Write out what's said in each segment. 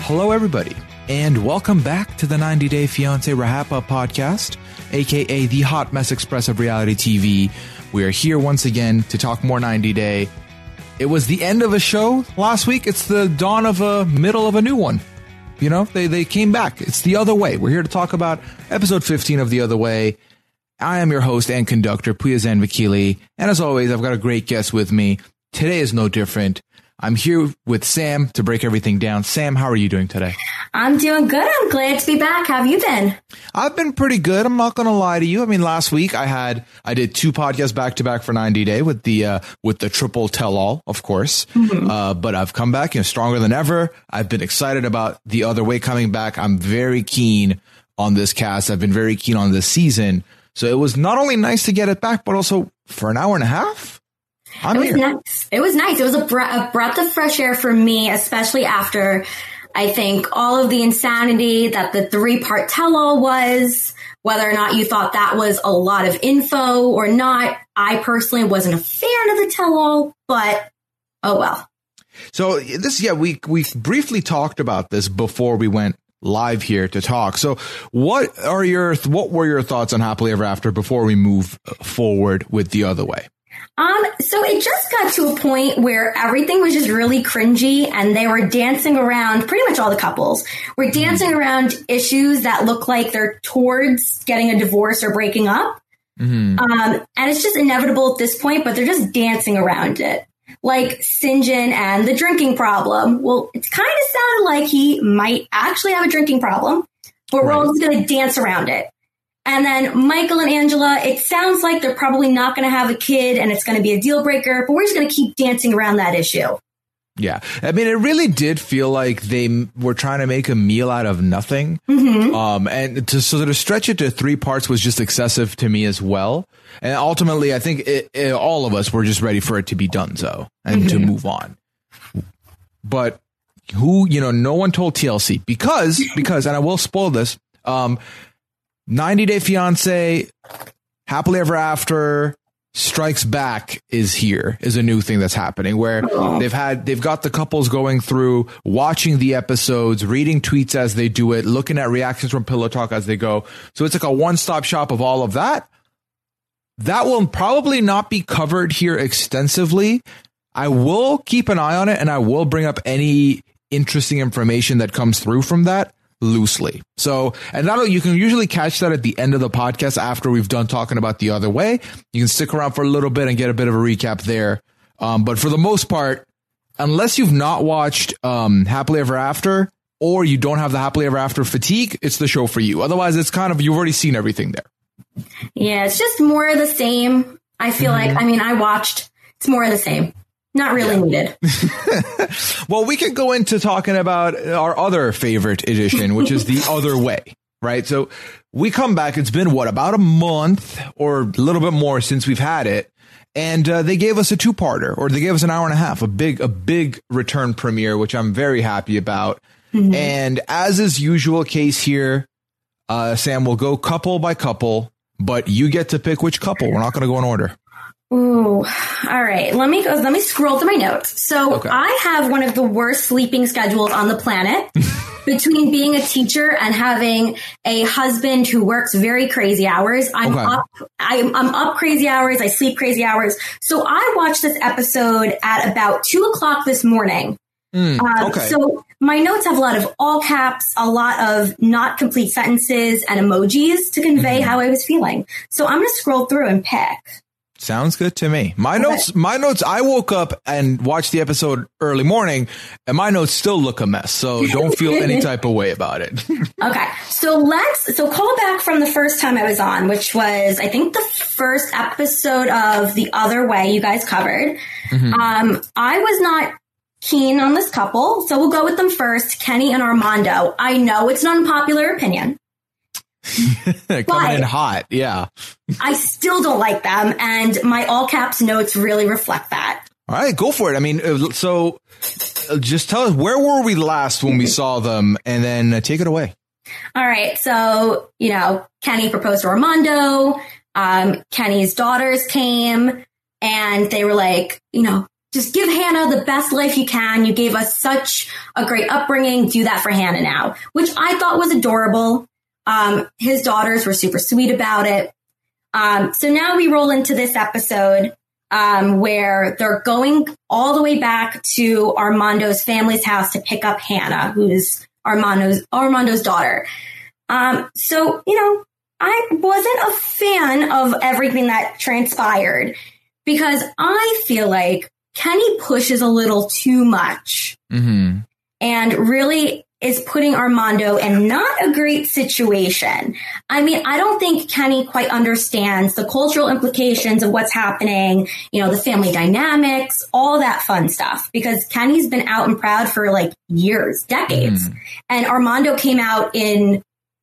Hello, everybody, and welcome back to the 90 Day Fiancé RHAPA podcast, aka the Hot Mess Express of reality TV. We are here once again to talk more 90 Day. It was the end of a show last week. It's the dawn of a middle of a new one. You know, they came back. It's The Other Way. We're here to talk about episode 15 of The Other Way. I am your host and conductor, Puyazan Vakili, and as always, I've got a great guest with me. Today is no different. I'm here with Sam to break everything down. Sam, how are you doing today? I'm doing good. I'm glad to be back. How have you been? I've been pretty good. I'm not going to lie to you. I mean, last week I did 2 podcasts back to back for 90 Day with the triple tell all, of course. Mm-hmm. But I've come back, stronger than ever. I've been excited about The Other Way coming back. I'm very keen on this cast. I've been very keen on this season. So it was not only nice to get it back, but also for an hour and a half. It was nice. It was a breath of fresh air for me, especially after, I think, all of the insanity that the 3-part tell-all was. Whether or not you thought that was a lot of info or not, I personally wasn't a fan of the tell-all, but oh well. So we briefly talked about this before we went live here to talk. So what were your thoughts on Happily Ever After before we move forward with The Other Way? So it just got to a point where everything was just really cringy and they were dancing around, pretty much all the couples were dancing around issues that look like they're towards getting a divorce or breaking up. Mm-hmm. And it's just inevitable at this point, but they're just dancing around it. Like Sinjin and the drinking problem. Well, it kind of sounded like he might actually have a drinking problem, but we're all just going to dance around it. And then Michael and Angela, it sounds like they're probably not going to have a kid and it's going to be a deal breaker, but we're just going to keep dancing around that issue. Yeah. I mean, it really did feel like they were trying to make a meal out of nothing. Mm-hmm. And to stretch it to 3 parts was just excessive to me as well. And ultimately, I think all of us were just ready for it to be done and to move on. But no one told TLC because, and I will spoil this, 90 Day Fiancé, Happily Ever After, Strikes Back is a new thing that's happening where they've got the couples going through, watching the episodes, reading tweets as they do it, looking at reactions from Pillow Talk as they go. So it's like a one-stop shop of all of that. That will probably not be covered here extensively. I will keep an eye on it and I will bring up any interesting information that comes through from that loosely. So, and you can usually catch that at the end of the podcast after we've done talking about The Other Way. You can stick around for a little bit and get a bit of a recap there. But for the most part, unless you've not watched Happily Ever After or you don't have the Happily Ever After fatigue, it's the show for you. Otherwise, it's you've already seen everything there. Yeah, it's just more of the same. I feel like, it's more of the same. Not really needed. Well, we could go into talking about our other favorite edition, which is The Other Way, right? So we come back. It's been, about a month or a little bit more since we've had it. And they gave us a 2-parter, or they gave us an hour and a half, a big return premiere, which I'm very happy about. Mm-hmm. And as is usual case here, Sam will go couple by couple, but you get to pick which couple. We're not going to go in order. Ooh, all right. Let me scroll through my notes. So I have one of the worst sleeping schedules on the planet between being a teacher and having a husband who works very crazy hours. I'm up crazy hours. I sleep crazy hours. So I watched this episode at about 2:00 this morning. So my notes have a lot of all caps, a lot of not complete sentences and emojis to convey how I was feeling. So I'm going to scroll through and pick. Sounds good to me. My notes, I woke up and watched the episode early morning and my notes still look a mess. So don't feel any type of way about it. Okay. So call back from the first time I was on, which was, I think, the first episode of The Other Way you guys covered. Mm-hmm. I was not keen on this couple. So we'll go with them first. Kenny and Armando. I know it's an unpopular opinion. Coming in hot. Yeah. I still don't like them. And my all caps notes really reflect that. All right, go for it. I mean, so just tell us, where were we last when we saw them, and then take it away. All right. So, Kenny proposed to Armando. Kenny's daughters came and they were like, just give Hannah the best life you can. You gave us such a great upbringing. Do that for Hannah now, which I thought was adorable. His daughters were super sweet about it. So now we roll into this episode where they're going all the way back to Armando's family's house to pick up Hannah, who's Armando's daughter. So, I wasn't a fan of everything that transpired because I feel like Kenny pushes a little too much and really is putting Armando in not a great situation. I mean, I don't think Kenny quite understands the cultural implications of what's happening, the family dynamics, all that fun stuff, because Kenny's been out and proud for like years, decades. And Armando came out in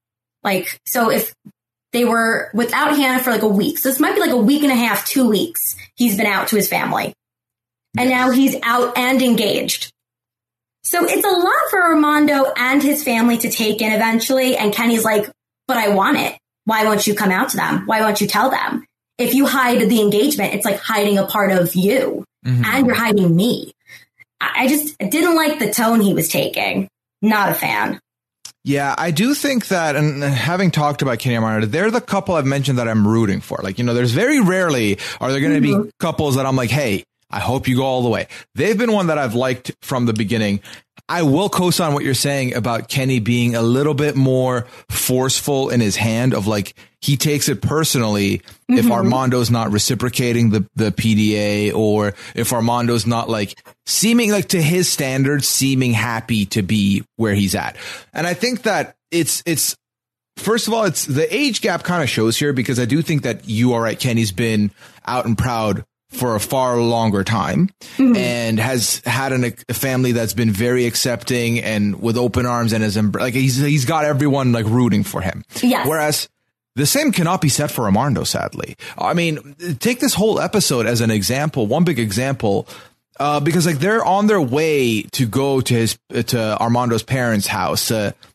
so if they were without Hannah for like a week, so this might be like a week and a half, 2 weeks, he's been out to his family. And now he's out and engaged. So it's a lot for Armando and his family to take in eventually. And Kenny's like, but I want it. Why won't you come out to them? Why won't you tell them? If you hide the engagement, it's like hiding a part of you and you're hiding me. I just didn't like the tone he was taking. Not a fan. Yeah, I do think that, and having talked about Kenny and Armando, they're the couple I've mentioned that I'm rooting for. Like, there's very rarely are there going to be couples that I'm like, hey, I hope you go all the way. They've been one that I've liked from the beginning. I will co-sign what you're saying about Kenny being a little bit more forceful in his hand of like, he takes it personally if Armando's not reciprocating the PDA, or if Armando's not like seeming like to his standards, seeming happy to be where he's at. And I think that it's first of all, it's the age gap kind of shows here, because I do think that you are right. Kenny's been out and proud for a far longer time and has had a family that's been very accepting and with open arms, and he's got everyone like rooting for him. Yes. Whereas the same cannot be said for Armando, sadly. I mean, take this whole episode as an example, one big example, because like they're on their way to go to Armando's parents' house,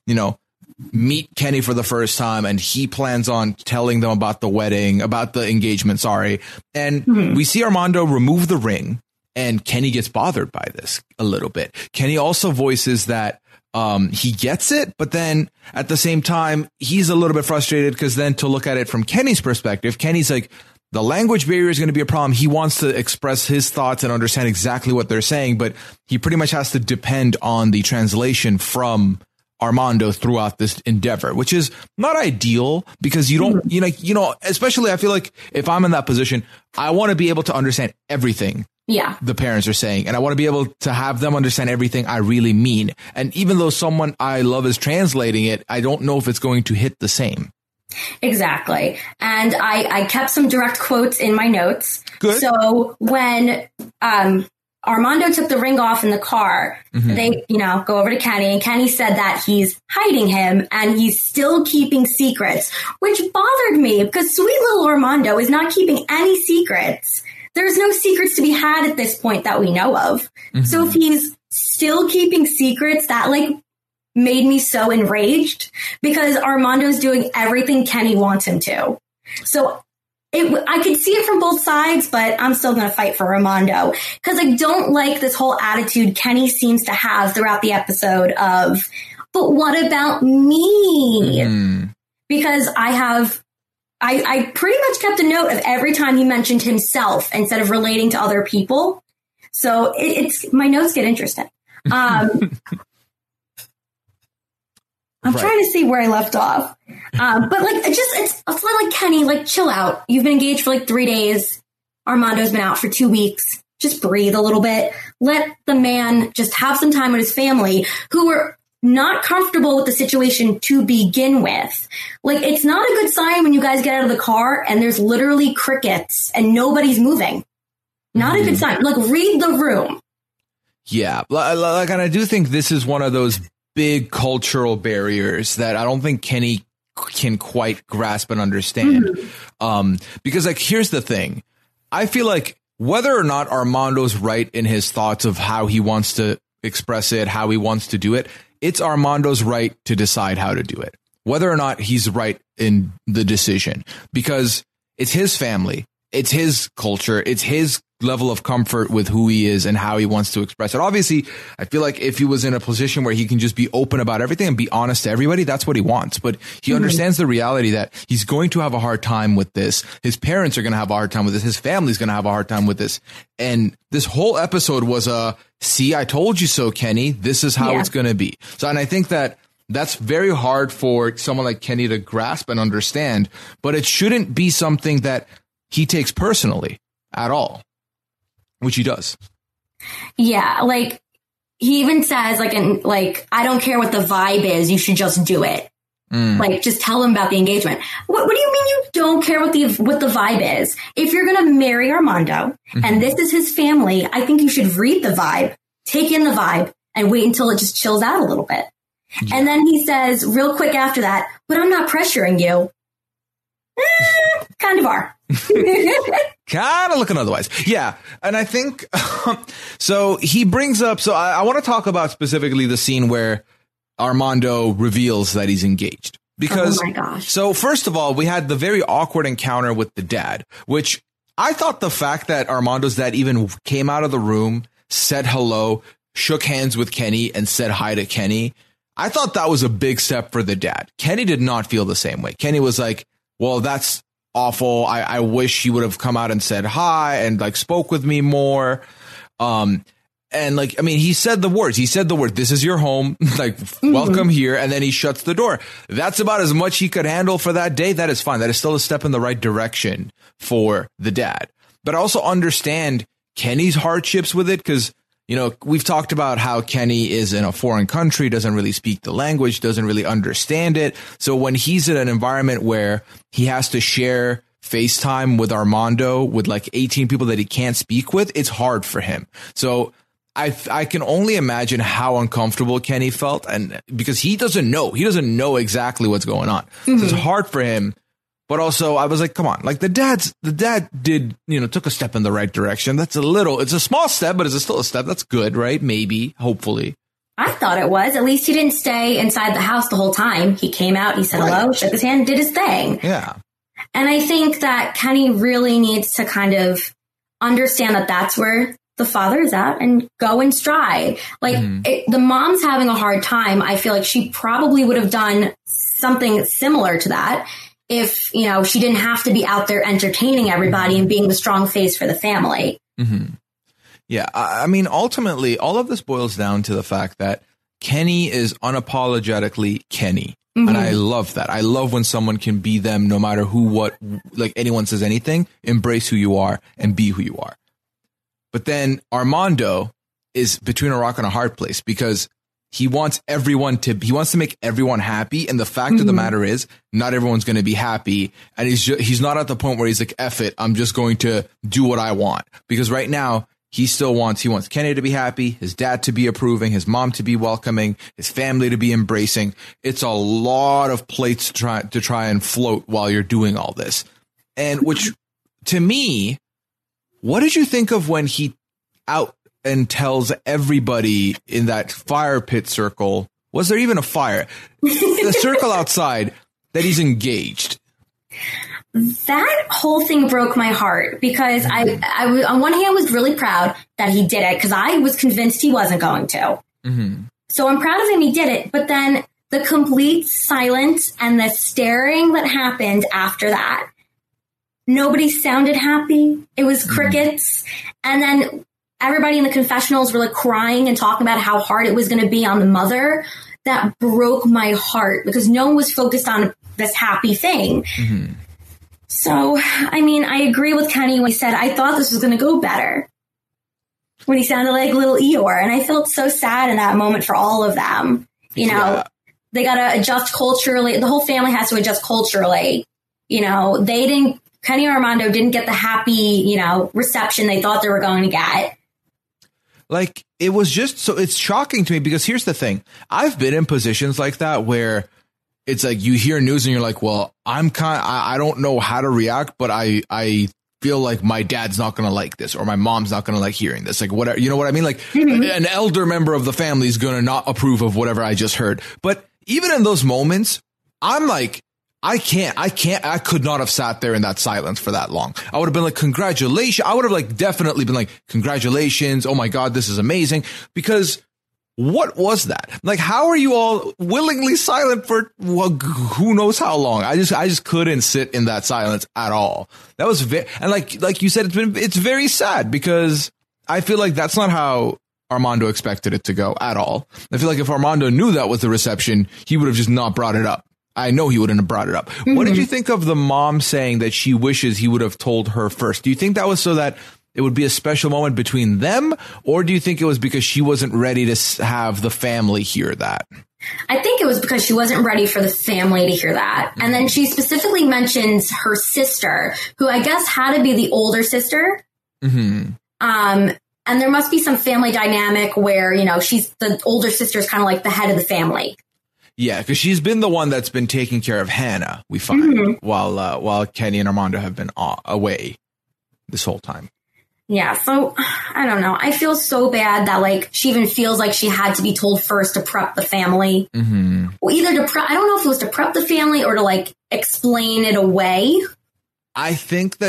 meet Kenny for the first time, and he plans on telling them about the engagement, And we see Armando remove the ring, and Kenny gets bothered by this a little bit. Kenny also voices that he gets it, but then at the same time, he's a little bit frustrated because then to look at it from Kenny's perspective, Kenny's like, the language barrier is going to be a problem. He wants to express his thoughts and understand exactly what they're saying, but he pretty much has to depend on the translation from Armando throughout this endeavor, which is not ideal because you don't, especially I feel like if I'm in that position, I want to be able to understand everything the parents are saying. And I want to be able to have them understand everything I really mean. And even though someone I love is translating it, I don't know if it's going to hit the same. Exactly. And I kept some direct quotes in my notes. Good. So when, Armando took the ring off in the car. They, go over to Kenny, and Kenny said that he's hiding him and he's still keeping secrets, which bothered me because sweet little Armando is not keeping any secrets. There's no secrets to be had at this point that we know of. So if he's still keeping secrets, that made me so enraged because Armando's doing everything Kenny wants him to. So I could see it from both sides, but I'm still going to fight for Armando because I don't like this whole attitude Kenny seems to have throughout the episode of, but what about me? Because I pretty much kept a note of every time he mentioned himself instead of relating to other people. So it's my notes get interesting. I'm trying to see where I left off. But it's like Kenny, chill out. You've been engaged for 3 days. Armando's been out for 2 weeks. Just breathe a little bit. Let the man just have some time with his family who are not comfortable with the situation to begin with. It's not a good sign when you guys get out of the car and there's literally crickets and nobody's moving. Not a good sign. Read the room. Yeah. And I do think this is one of those big cultural barriers that I don't think Kenny can quite grasp and understand. Because here's the thing. I feel like whether or not Armando's right in his thoughts of how he wants to express it, how he wants to do it, it's Armando's right to decide how to do it, whether or not he's right in the decision, because it's his family. it's his culture. It's his level of comfort with who he is and how he wants to express it. Obviously, I feel like if he was in a position where he can just be open about everything and be honest to everybody, that's what he wants. But he understands the reality that he's going to have a hard time with this. His parents are going to have a hard time with this. His family's going to have a hard time with this. And this whole episode was see, I told you so, Kenny. This is how it's going to be. So, and I think that that's very hard for someone like Kenny to grasp and understand, but it shouldn't be something that he takes personally at all. Which he does. Yeah, like he even says, I don't care what the vibe is. You should just do it. Like, just tell him about the engagement. What do you mean you don't care what the vibe is? If you're going to marry Armando and this is his family, I think you should read the vibe, take in the vibe, and wait until it just chills out a little bit. Yeah. And then he says, real quick after that, but I'm not pressuring you. Kind of are. Kind of looking otherwise. Yeah. And I think, so he brings up, so I want to talk about specifically the scene where Armando reveals that he's engaged. Because, oh my gosh. So first of all, we had the very awkward encounter with the dad, which I thought the fact that Armando's dad even came out of the room, said hello, shook hands with Kenny and said hi to Kenny. I thought that was a big step for the dad. Kenny did not feel the same way. Kenny was like, well, that's awful. I wish he would have come out and said hi and like spoke with me more. And like, I mean, he said the words, this is your home, like, welcome here. And then he shuts the door. That's about as much he could handle for that day. That is fine. That is still a step in the right direction for the dad. But I also understand Kenny's hardships with it because, you know, we've talked about how Kenny is in a foreign country, doesn't really speak the language, doesn't really understand it. So when he's in an environment where he has to share FaceTime with Armando with like 18 people that he can't speak with, it's hard for him. So I can only imagine how uncomfortable Kenny felt, and because he doesn't know exactly what's going on. So it's hard for him. But also, I was like, come on, like the dad did, you know, took a step in the right direction. It's a small step, but it's still a step. That's good, right? Maybe, hopefully. I thought it was. At least he didn't stay inside the house the whole time. He came out, he said hello, shook his hand, did his thing. Yeah. And I think that Kenny really needs to kind of understand that that's where the father is at and go in stride. Like the mom's having a hard time. I feel like she probably would have done something similar to that if, you know, she didn't have to be out there entertaining everybody and being the strong face for the family. Yeah. I mean, ultimately, all of this boils down to the fact that Kenny is unapologetically Kenny. And I love that. I love when someone can be them no matter who, what, like anyone says anything, embrace who you are and be who you are. But then Armando is between a rock and a hard place because he wants to make everyone happy. And the fact of the matter is not everyone's going to be happy. And he's not at the point where he's like, F it, I'm just going to do what I want. Because right now he wants Kenny to be happy, his dad to be approving, his mom to be welcoming, his family to be embracing. It's a lot of plates to try and float while you're doing all this. And which to me, what did you think of when he out and tells everybody in that fire pit circle, was there even a fire? The circle outside, that he's engaged? That whole thing broke my heart because I on one hand, I was really proud that he did it because I was convinced he wasn't going to. So I'm proud of him. He did it. But then the complete silence and the staring that happened after that, nobody sounded happy. It was crickets. And then everybody in the confessionals were like crying and talking about how hard it was going to be on the mother. That broke my heart because no one was focused on this happy thing. So, I mean, I agree with Kenny when he said, I thought this was going to go better. When he sounded like little Eeyore. And I felt so sad in that moment for all of them. You know, they got to adjust culturally. The whole family has to adjust culturally. You know, Kenny and Armando didn't get the happy, you know, reception they thought they were going to get. Like, it was just so it's shocking to me because here's the thing. I've been in positions like that where it's like you hear news and you're like, well, I don't know how to react, but I feel like my dad's not going to like this or my mom's not going to like hearing this. Like, whatever, you know what I mean? Like an elder member of the family is going to not approve of whatever I just heard. But even in those moments, I'm like, I could not have sat there in that silence for that long. I would have been like, congratulations. I would have like definitely been like, congratulations. Oh my God, this is amazing. Because what was that? Like, how are you all willingly silent for who knows how long? I just couldn't sit in that silence at all. That was and like you said, it's very sad because I feel like that's not how Armando expected it to go at all. I feel like if Armando knew that was the reception, he would have just not brought it up. I know he wouldn't have brought it up. Mm-hmm. What did you think of the mom saying that she wishes he would have told her first? Do you think that was so that it would be a special moment between them? Or do you think it was because she wasn't ready to have the family hear that? I think it was because she wasn't ready for the family to hear that. And then she specifically mentions her sister, who I guess had to be the older sister. Mm-hmm. And there must be some family dynamic where, you know, she's the older sister is kind of like the head of the family. Yeah, because she's been the one that's been taking care of Hannah, we find, mm-hmm. while Kenny and Armando have been away this whole time. Yeah, so I don't know. I feel so bad that like she even feels like she had to be told first to prep the family. Mm-hmm. Well, either to prep, I don't know if it was to prep the family or to like explain it away. I think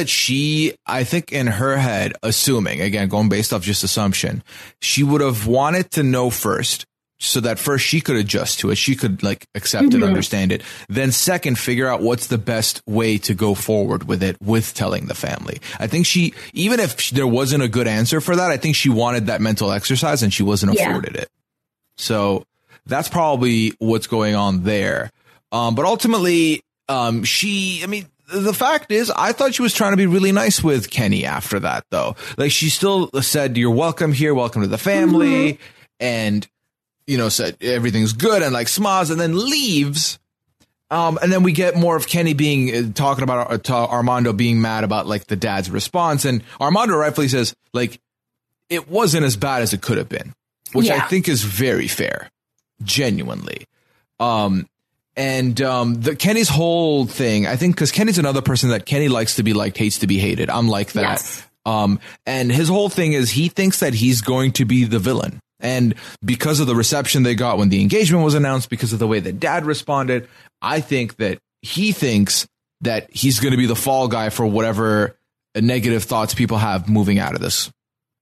in her head, assuming, again, going based off just assumption, she would have wanted to know first. So that first she could adjust to it. She could like accept mm-hmm. it, understand it. Then second, figure out what's the best way to go forward with it, with telling the family. I think even if there wasn't a good answer for that, I think she wanted that mental exercise and she wasn't afforded it. So that's probably what's going on there. But ultimately, the fact is, I thought she was trying to be really nice with Kenny after that, though. Like she still said, "You're welcome here. Welcome to the family." Mm-hmm. And you know, said everything's good and like smiles and then leaves. And then we get more of Kenny talking about Armando being mad about like the dad's response. And Armando rightfully says like, it wasn't as bad as it could have been, which I think is very fair, genuinely. Kenny's whole thing, I think, because Kenny's another person that Kenny likes to be liked, hates to be hated. I'm like that. Yes. And his whole thing is he thinks that he's going to be the villain. And because of the reception they got when the engagement was announced, because of the way that dad responded, I think that he thinks that he's going to be the fall guy for whatever negative thoughts people have moving out of this.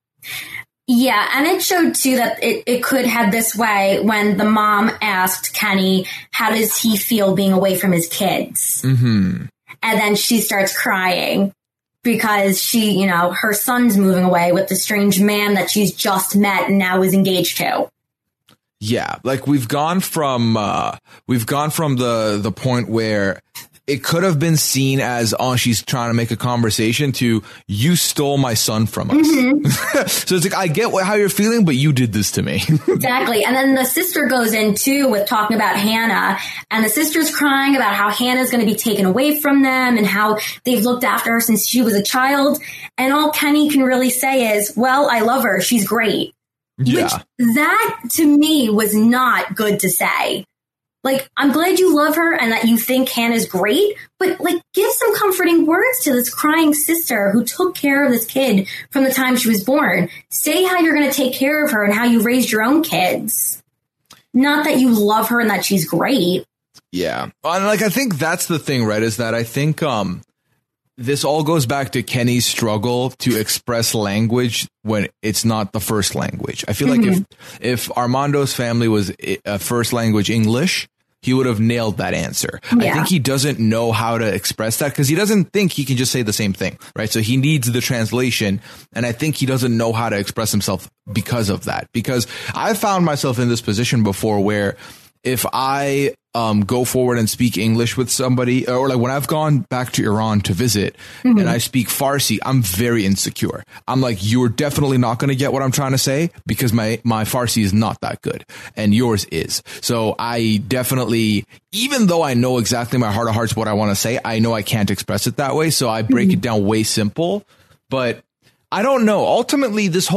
Yeah, and it showed, too, that it could head this way when the mom asked Kenny, how does he feel being away from his kids? Mm-hmm. And then she starts crying. Because she, you know, her son's moving away with the strange man that she's just met and now is engaged to. Yeah, like we've gone from the point where it could have been seen as, oh, she's trying to make a conversation to, you stole my son from us. Mm-hmm. So it's like, I get how you're feeling, but you did this to me. Exactly. And then the sister goes in too with talking about Hannah, and the sister's crying about how Hannah's going to be taken away from them and how they've looked after her since she was a child. And all Kenny can really say is, well, I love her. She's great. Yeah. Which that to me was not good to say. Like, I'm glad you love her and that you think Hannah's great, but like, give some comforting words to this crying sister who took care of this kid from the time she was born. Say how you're going to take care of her and how you raised your own kids. Not that you love her and that she's great. Yeah. And like, I think that's the thing, right? Is that I think, this all goes back to Kenny's struggle to express language when it's not the first language. I feel mm-hmm. like if Armando's family was a first language English, he would have nailed that answer. Yeah. I think he doesn't know how to express that because he doesn't think he can just say the same thing, right? So he needs the translation. And I think he doesn't know how to express himself because of that. Because I found myself in this position before where if I go forward and speak English with somebody, or like when I've gone back to Iran to visit mm-hmm. and I speak Farsi, I'm very insecure. I'm like, you're definitely not going to get what I'm trying to say because my Farsi is not that good and yours is. So I definitely, even though I know exactly my heart of hearts what I want to say, I know I can't express it that way. So I break mm-hmm. it down way simple, but I don't know. Ultimately, their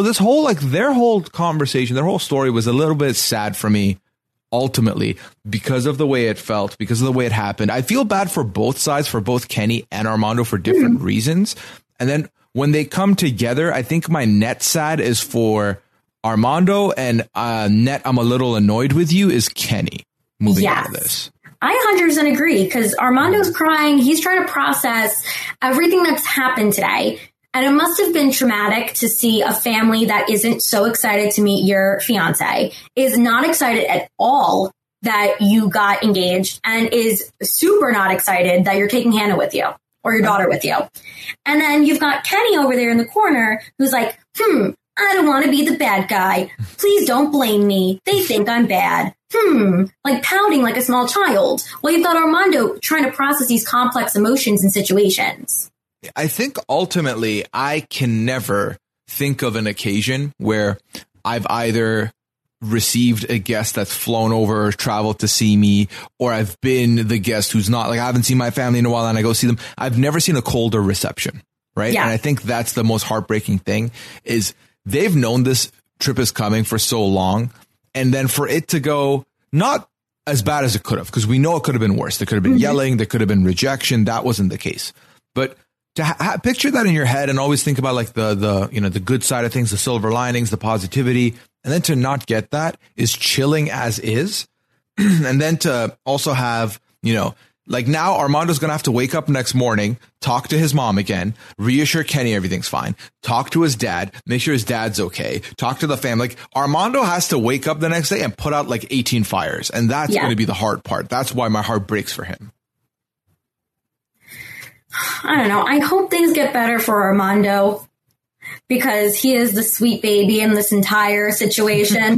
whole conversation, their whole story was a little bit sad for me. Ultimately, because of the way it felt, because of the way it happened. I feel bad for both sides, for both Kenny and Armando for different reasons. And then when they come together, I think my net sad is for Armando, and net I'm a little annoyed with you is Kenny moving out of this. I 100% agree, because Armando's crying. He's trying to process everything that's happened today. And it must have been traumatic to see a family that isn't so excited to meet your fiance, is not excited at all that you got engaged, and is super not excited that you're taking Hannah with you or your daughter with you. And then you've got Kenny over there in the corner who's like, I don't want to be the bad guy. Please don't blame me. They think I'm bad. Like pouting like a small child. Well, you've got Armando trying to process these complex emotions and situations. I think ultimately I can never think of an occasion where I've either received a guest that's flown over or traveled to see me, or I've been the guest who's not, like, I haven't seen my family in a while and I go see them. I've never seen a colder reception, right? Yeah. And I think that's the most heartbreaking thing, is they've known this trip is coming for so long. And then for it to go not as bad as it could have, because we know it could have been worse. There could have been yelling. There could have been rejection. That wasn't the case. But to picture that in your head and always think about like the good side of things, the silver linings, the positivity, and then to not get that is chilling as is. And then to also have, like now Armando's going to have to wake up next morning, talk to his mom again, reassure Kenny everything's fine, talk to his dad, make sure his dad's okay, talk to the family. Like Armando has to wake up the next day and put out like 18 fires. And that's going to be the hard part. That's why my heart breaks for him. I don't know. I hope things get better for Armando, because he is the sweet baby in this entire situation.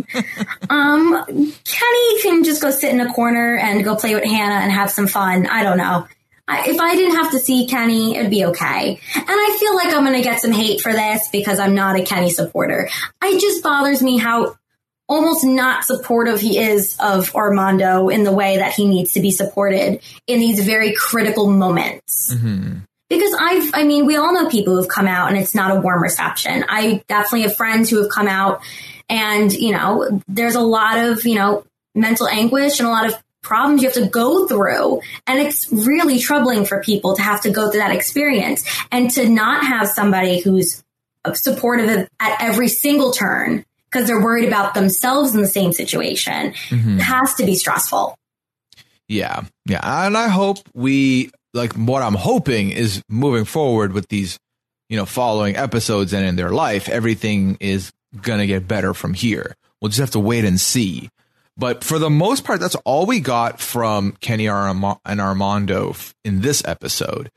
Kenny can just go sit in a corner and go play with Hannah and have some fun. I don't know. If I didn't have to see Kenny, it'd be okay. And I feel like I'm going to get some hate for this because I'm not a Kenny supporter. It just bothers me how almost not supportive he is of Armando in the way that he needs to be supported in these very critical moments. Because we all know people who've come out and it's not a warm reception. I definitely have friends who have come out and, there's a lot of, mental anguish and a lot of problems you have to go through. And it's really troubling for people to have to go through that experience and to not have somebody who's supportive at every single turn because they're worried about themselves in the same situation. It has to be stressful. Yeah. And I hope what I'm hoping is moving forward with these, following episodes and in their life, everything is going to get better from here. We'll just have to wait and see. But for the most part, that's all we got from Kenny and Armando in this episode.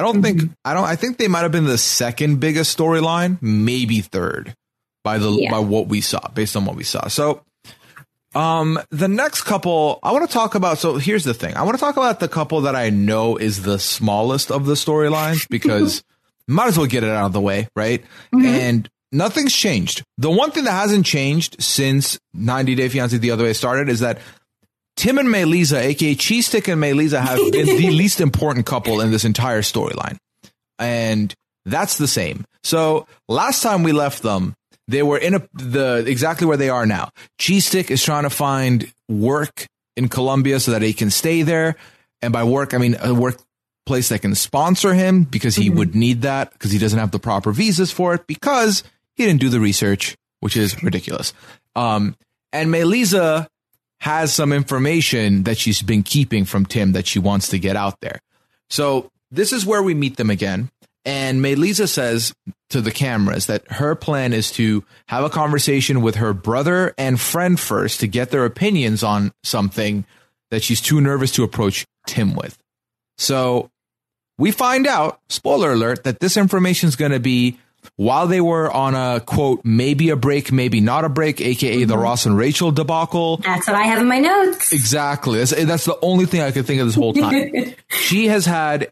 I think they might have been the second biggest storyline, maybe third by what we saw, based on what we saw. So the next couple I want to talk about. So here's the thing. I want to talk about the couple that I know is the smallest of the storylines, because might as well get it out of the way. Right. And nothing's changed. The one thing that hasn't changed since 90 Day Fiancé the other way started is that Tim and Melisa, aka Cheese Stick and Melisa, have been the least important couple in this entire storyline. And that's the same. So last time we left them, they were in exactly where they are now. Cheese Stick is trying to find work in Colombia so that he can stay there. And by work, I mean a workplace that can sponsor him, because he would need that because he doesn't have the proper visas for it, because he didn't do the research, which is ridiculous. And Melisa has some information that she's been keeping from Tim that she wants to get out there. So this is where we meet them again. And Melisa says to the cameras that her plan is to have a conversation with her brother and friend first to get their opinions on something that she's too nervous to approach Tim with. So we find out, spoiler alert, that this information is going to be while they were on a, quote, maybe a break, maybe not a break, aka the Ross and Rachel debacle. That's what I have in my notes. Exactly. That's the only thing I could think of this whole time. She has had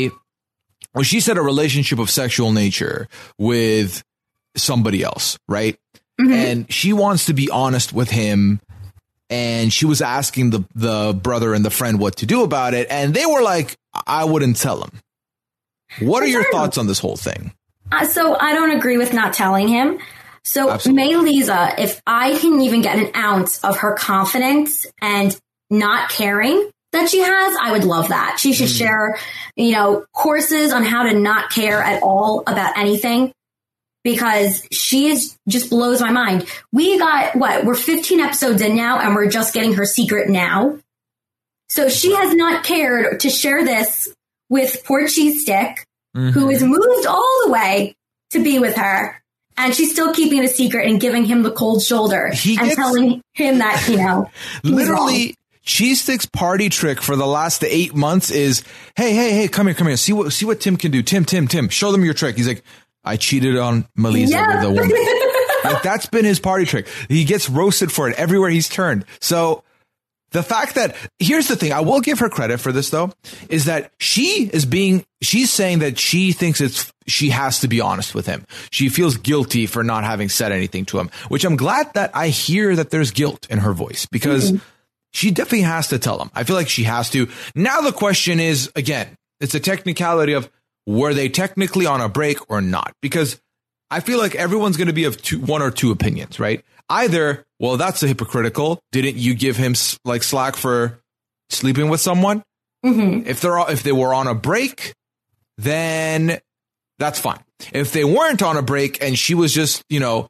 she said a relationship of sexual nature with somebody else, right? And she wants to be honest with him. And she was asking the brother and the friend what to do about it. And they were like, I wouldn't tell him. What are your thoughts on this whole thing? So I don't agree with not telling him. So Melisa, if I can even get an ounce of her confidence and not caring that she has, I would love that. She should share, courses on how to not care at all about anything, because just blows my mind. We got we're 15 episodes in now and we're just getting her secret now. So she has not cared to share this with poor Cheese Stick, who has moved all the way to be with her. And she's still keeping it a secret and giving him the cold shoulder telling him that, literally Cheese Stick's party trick for the last 8 months is, hey, come here. See what Tim can do. Tim, show them your trick. He's like, I cheated on Melissa with a woman. Like, that's been his party trick. He gets roasted for it everywhere he's turned. So the fact that, here's the thing, I will give her credit for this though, is that she's saying that she thinks she has to be honest with him. She feels guilty for not having said anything to him, which I'm glad that I hear that there's guilt in her voice, because she definitely has to tell him. I feel like she has to. Now the question is, again, it's a technicality of, were they technically on a break or not? Because I feel like everyone's going to be of one or two opinions, right? Either, well, that's a hypocritical. Didn't you give him like slack for sleeping with someone? If they were on a break, then that's fine. If they weren't on a break and she was just,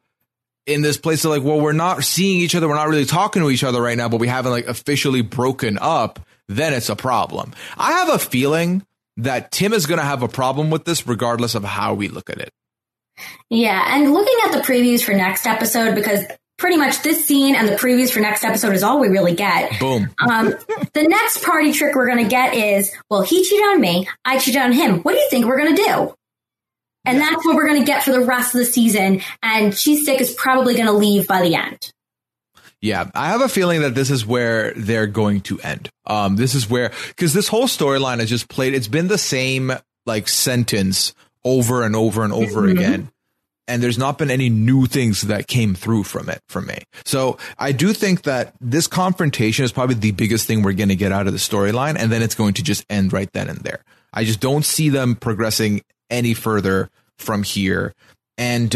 in this place of like, well, we're not seeing each other, we're not really talking to each other right now, but we haven't like officially broken up, then it's a problem. I have a feeling that Tim is going to have a problem with this regardless of how we look at it. Yeah, and looking at the previews for next episode, because pretty much this scene and the previews for next episode is all we really get. Boom. The next party trick we're going to get is, well, he cheated on me, I cheated on him. What do you think we're going to do? And that's what we're going to get for the rest of the season. And Cheese Stick is probably going to leave by the end. Yeah, I have a feeling that this is where they're going to end. This is where, because this whole storyline has just played, it's been the same like sentence over and over and over again. And there's not been any new things that came through from it for me. So I do think that this confrontation is probably the biggest thing we're going to get out of the storyline. And then it's going to just end right then and there. I just don't see them progressing any further from here. And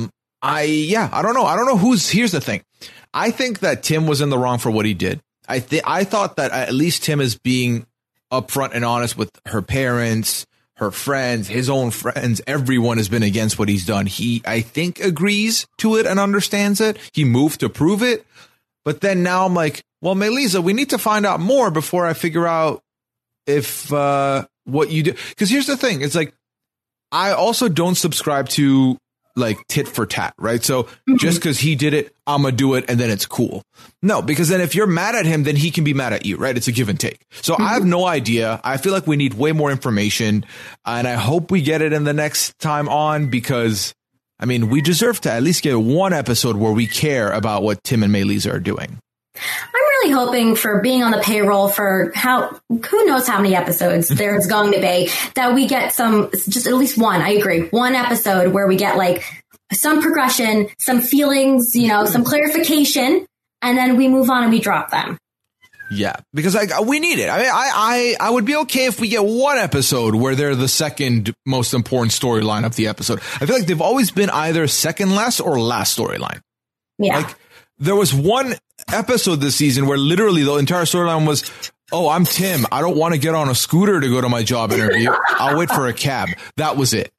I don't know here's the thing. I think that Tim was in the wrong for what he did. I thought that at least Tim is being upfront and honest with her parents, her friends, his own friends. Everyone has been against what he's done. He, I think, agrees to it and understands it. He moved to prove it. But then now I'm like, well, Melissa, we need to find out more before I figure out if what you do. Because here's the thing. It's like, I also don't subscribe to like tit for tat, right? So just because he did it, I'm going to do it and then it's cool. No, because then if you're mad at him, then he can be mad at you, right? It's a give and take. So I have no idea. I feel like we need way more information and I hope we get it in the next time on, because I mean, we deserve to at least get one episode where we care about what Tim and Melissa are doing. I'm really hoping for being on the payroll for who knows how many episodes there's going to be, that we get just at least one, I agree, one episode where we get like some progression, some feelings, some clarification, and then we move on and we drop them. Yeah, because we need it. I mean, I would be okay if we get one episode where they're the second most important storyline of the episode. I feel like they've always been either second last or last storyline. Yeah. Like, there was one episode this season where literally the entire storyline was, oh, I'm Tim. I don't want to get on a scooter to go to my job interview. I'll wait for a cab. That was it.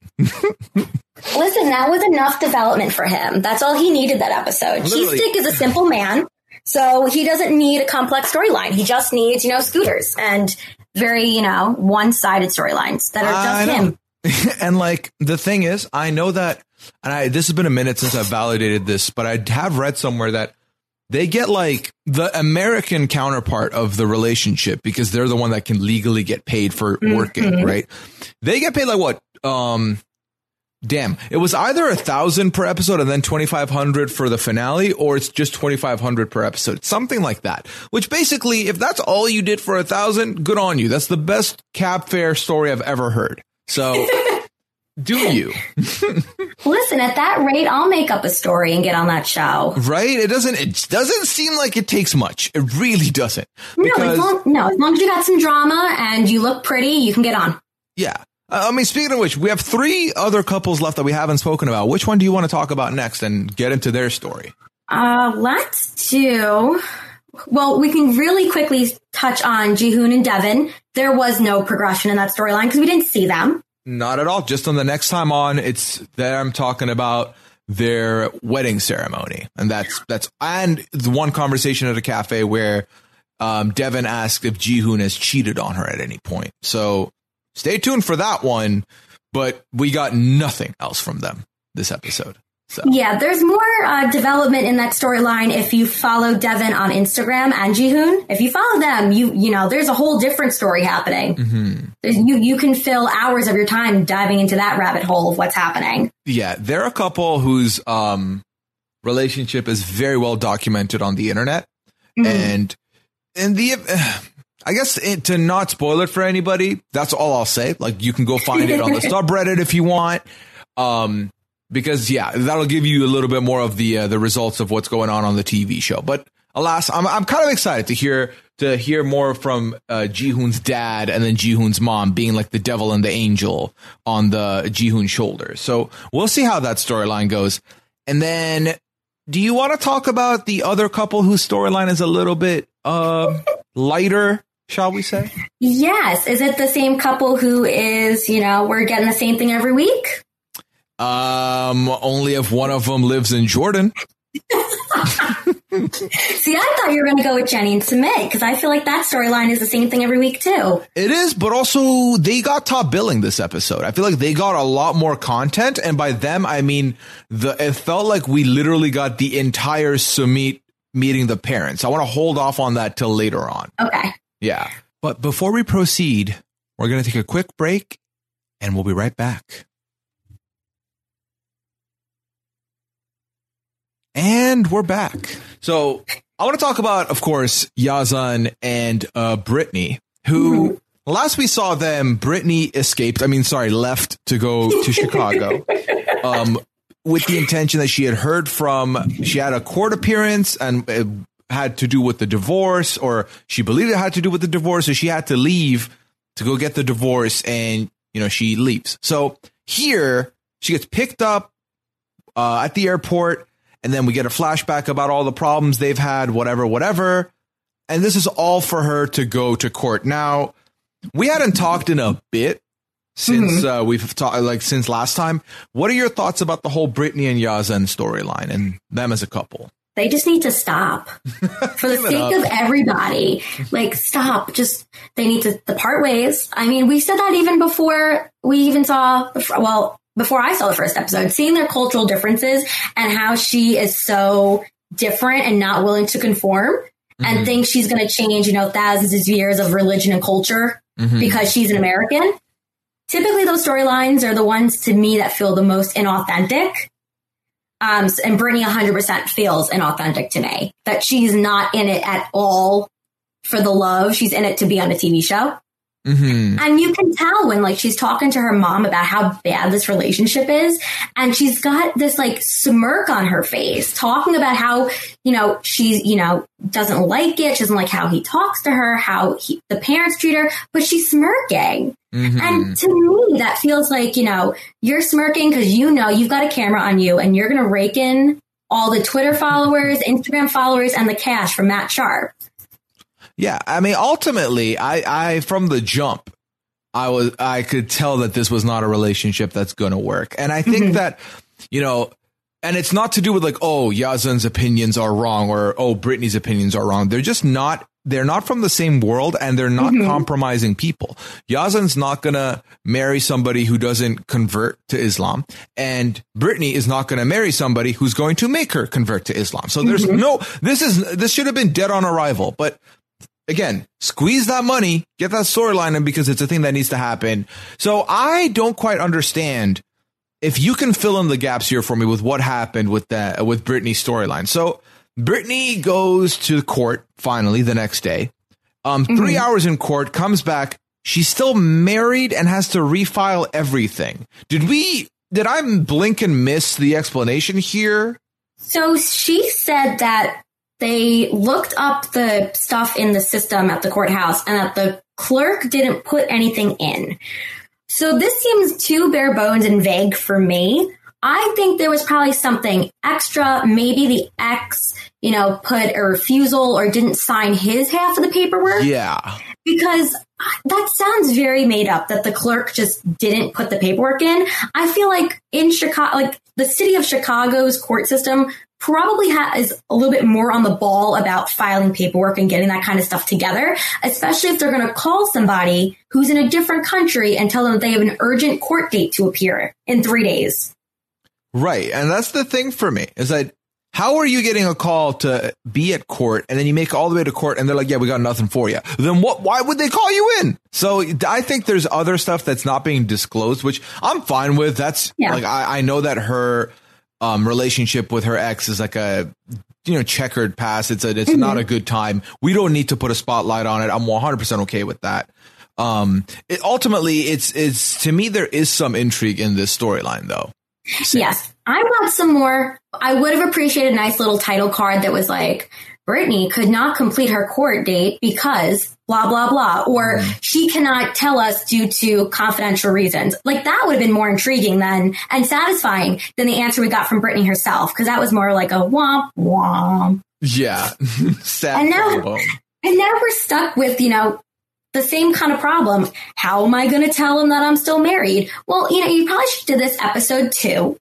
Listen, that was enough development for him. That's all he needed that episode. Cheese Stick is a simple man, so he doesn't need a complex storyline. He just needs, scooters and very, one-sided storylines that are just him. And like, the thing is, I know that, and this has been a minute since I've validated this, but I have read somewhere that they get like the American counterpart of the relationship, because they're the one that can legally get paid for working, right? They get paid like what? It was either 1,000 per episode and then 2,500 for the finale, or it's just 2,500 per episode, something like that. Which basically, if that's all you did for 1,000, good on you. That's the best cab fare story I've ever heard. So do you? Listen, at that rate, I'll make up a story and get on that show. Right? It doesn't seem like it takes much. It really doesn't. As long as you got some drama and you look pretty, you can get on. Yeah. I mean, speaking of which, we have 3 other couples left that we haven't spoken about. Which one do you want to talk about next and get into their story? Let's do... Well, we can really quickly touch on Jihoon and Devin. There was no progression in that storyline because we didn't see them. Not at all. Just on the next time on, it's there. I'm talking about their wedding ceremony. And that's and the one conversation at a cafe where Devin asked if Jihoon has cheated on her at any point. So stay tuned for that one. But we got nothing else from them this episode. So. Yeah, there's more development in that storyline if you follow Devin on Instagram and Jihoon. If you follow them, you know, there's a whole different story happening. Mm-hmm. You can fill hours of your time diving into that rabbit hole of what's happening. Yeah, they're a couple whose relationship is very well documented on the internet. Mm-hmm. And I guess to not spoil it for anybody, that's all I'll say. Like, you can go find it on the subreddit if you want. Because, yeah, that'll give you a little bit more of the results of what's going on the TV show. But alas, I'm kind of excited to hear more from Jihoon's dad and then Jihoon's mom being like the devil and the angel on the Jihoon shoulders. So we'll see how that storyline goes. And then, do you want to talk about the other couple whose storyline is a little bit lighter, shall we say? Yes. Is it the same couple who is, you know, we're getting the same thing every week? Only if one of them lives in Jordan. See, I thought you were going to go with Jenny and Sumit because I feel like that storyline is the same thing every week too. It is, but also they got top billing this episode. I feel like they got a lot more content, and by them I mean it felt like we literally got the entire Sumit meeting the parents. I want to hold off on that till later on. Okay. Yeah, but before we proceed, we're going to take a quick break, and we'll be right back. And we're back. So I want to talk about, of course, Yazan and Brittany, who last we saw them, Brittany left to go to Chicago with the intention that she had a court appearance and it had to do with the divorce, or she believed it had to do with the divorce. So she had to leave to go get the divorce, and, you know, she leaves. So here she gets picked up at the airport. And then we get a flashback about all the problems they've had, whatever. And this is all for her to go to court. Now, we hadn't talked in a bit since we've talked, since last time. What are your thoughts about the whole Brittany and Yazan storyline and them as a couple? They just need to stop for the sake of everybody. Like, stop. Just, they need to part ways. I mean, we said that even before we even saw, before I saw the first episode, seeing their cultural differences and how she is so different and not willing to conform and thinks she's going to change, you know, thousands of years of religion and culture because she's an American. Typically, those storylines are the ones to me that feel the most inauthentic. And Brittany 100% feels inauthentic to me, that she's not in it at all for the love. She's in it to be on a TV show. And you can tell when, like, she's talking to her mom about how bad this relationship is, and she's got this, like, smirk on her face, talking about how, you know, she's, you know, doesn't like it. She doesn't like how he talks to her, how the parents treat her, but she's smirking. And to me, that feels like, you know, you're smirking because, you know, you've got a camera on you and you're going to rake in all the Twitter followers, Instagram followers, and the cash from Matt Sharp. Yeah, I mean, ultimately, I from the jump, I could tell that this was not a relationship that's going to work. And I think that, you know, and it's not to do with like, oh, Yazan's opinions are wrong or, oh, Brittany's opinions are wrong. They're just not. They're not from the same world, and they're not compromising people. Yazan's not going to marry somebody who doesn't convert to Islam, and Brittany is not going to marry somebody who's going to make her convert to Islam. So there's this should have been dead on arrival. But again, squeeze that money, get that storyline in, because it's a thing that needs to happen. So I don't quite understand if you can fill in the gaps here for me with what happened with Brittany's storyline. So Brittany goes to court finally the next day. 3 hours in court, comes back. She's still married and has to refile everything. Did I blink and miss the explanation here? So she said that they looked up the stuff in the system at the courthouse and that the clerk didn't put anything in. So this seems too bare bones and vague for me. I think there was probably something extra. Maybe the ex, you know, put a refusal or didn't sign his half of the paperwork. Yeah. Because that sounds very made up, that the clerk just didn't put the paperwork in. I feel like in Chicago, like the city of Chicago's court system probably is a little bit more on the ball about filing paperwork and getting that kind of stuff together, especially if they're going to call somebody who's in a different country and tell them that they have an urgent court date to appear in 3 days. Right. And that's the thing for me is that how are you getting a call to be at court and then you make it all the way to court and they're like, yeah, we got nothing for you. Then why would they call you in? So I think there's other stuff that's not being disclosed, which I'm fine with. That's like, I know that her relationship with her ex is like a, checkered past. It's not a good time. We don't need to put a spotlight on it. I'm 100% okay with that. Ultimately, it's to me, there is some intrigue in this storyline though. Yes, I want some more. I would have appreciated a nice little title card that was like, Brittany could not complete her court date because blah, blah, blah, or she cannot tell us due to confidential reasons. Like that would have been more intriguing and satisfying than the answer we got from Brittany herself. Cause that was more like a womp womp. Yeah. Sad. And now we're stuck with, the same kind of problem. How am I going to tell him that I'm still married? Well, you probably should do this episode 2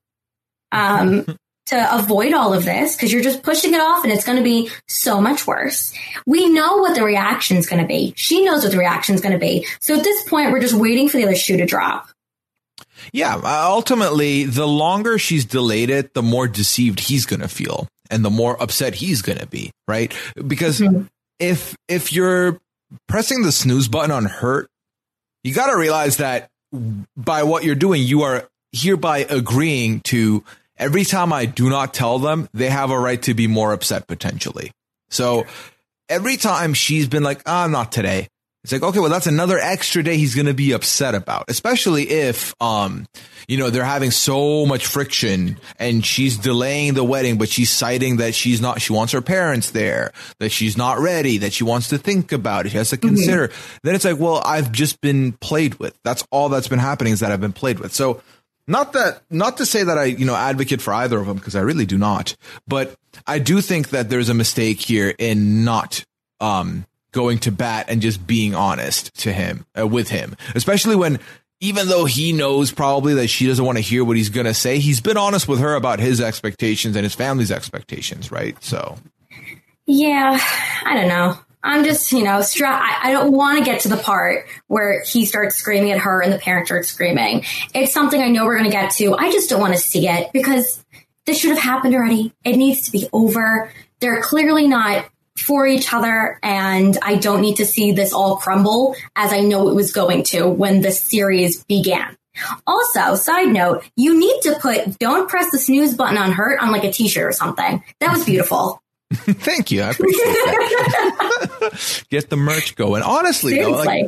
to avoid all of this because you're just pushing it off and it's going to be so much worse. We know what the reaction is going to be. She knows what the reaction is going to be. So at this point, we're just waiting for the other shoe to drop. Yeah. Ultimately, the longer she's delayed it, the more deceived he's going to feel and the more upset he's going to be. Right. Because if you're pressing the snooze button on hurt, you got to realize that by what you're doing, you are hereby agreeing to every time I do not tell them, they have a right to be more upset potentially. So every time she's been like, not today. It's like, okay, well, that's another extra day he's going to be upset about, especially if, they're having so much friction and she's delaying the wedding, but she's citing that she wants her parents there, that she's not ready, that she wants to think about it. She has to consider. Then it's like, well, I've just been played with. That's all that's been happening is that I've been played with. So not to say that I, advocate for either of them, because I really do not, but I do think that there's a mistake here in not, going to bat and just being honest to him, with him, especially when, even though he knows probably that she doesn't want to hear what he's going to say, he's been honest with her about his expectations and his family's expectations. Right. So. Yeah, I don't know. I'm just, I don't want to get to the part where he starts screaming at her and the parents start screaming. It's something I know we're going to get to. I just don't want to see it because this should have happened already. It needs to be over. They're clearly not for each other, and I don't need to see this all crumble as I know it was going to when the series began. Also, side note, you need to put "Don't press the snooze button on hurt" on like a t-shirt or something. That was beautiful. Thank you. I appreciate that. Get the merch going. Honestly, though,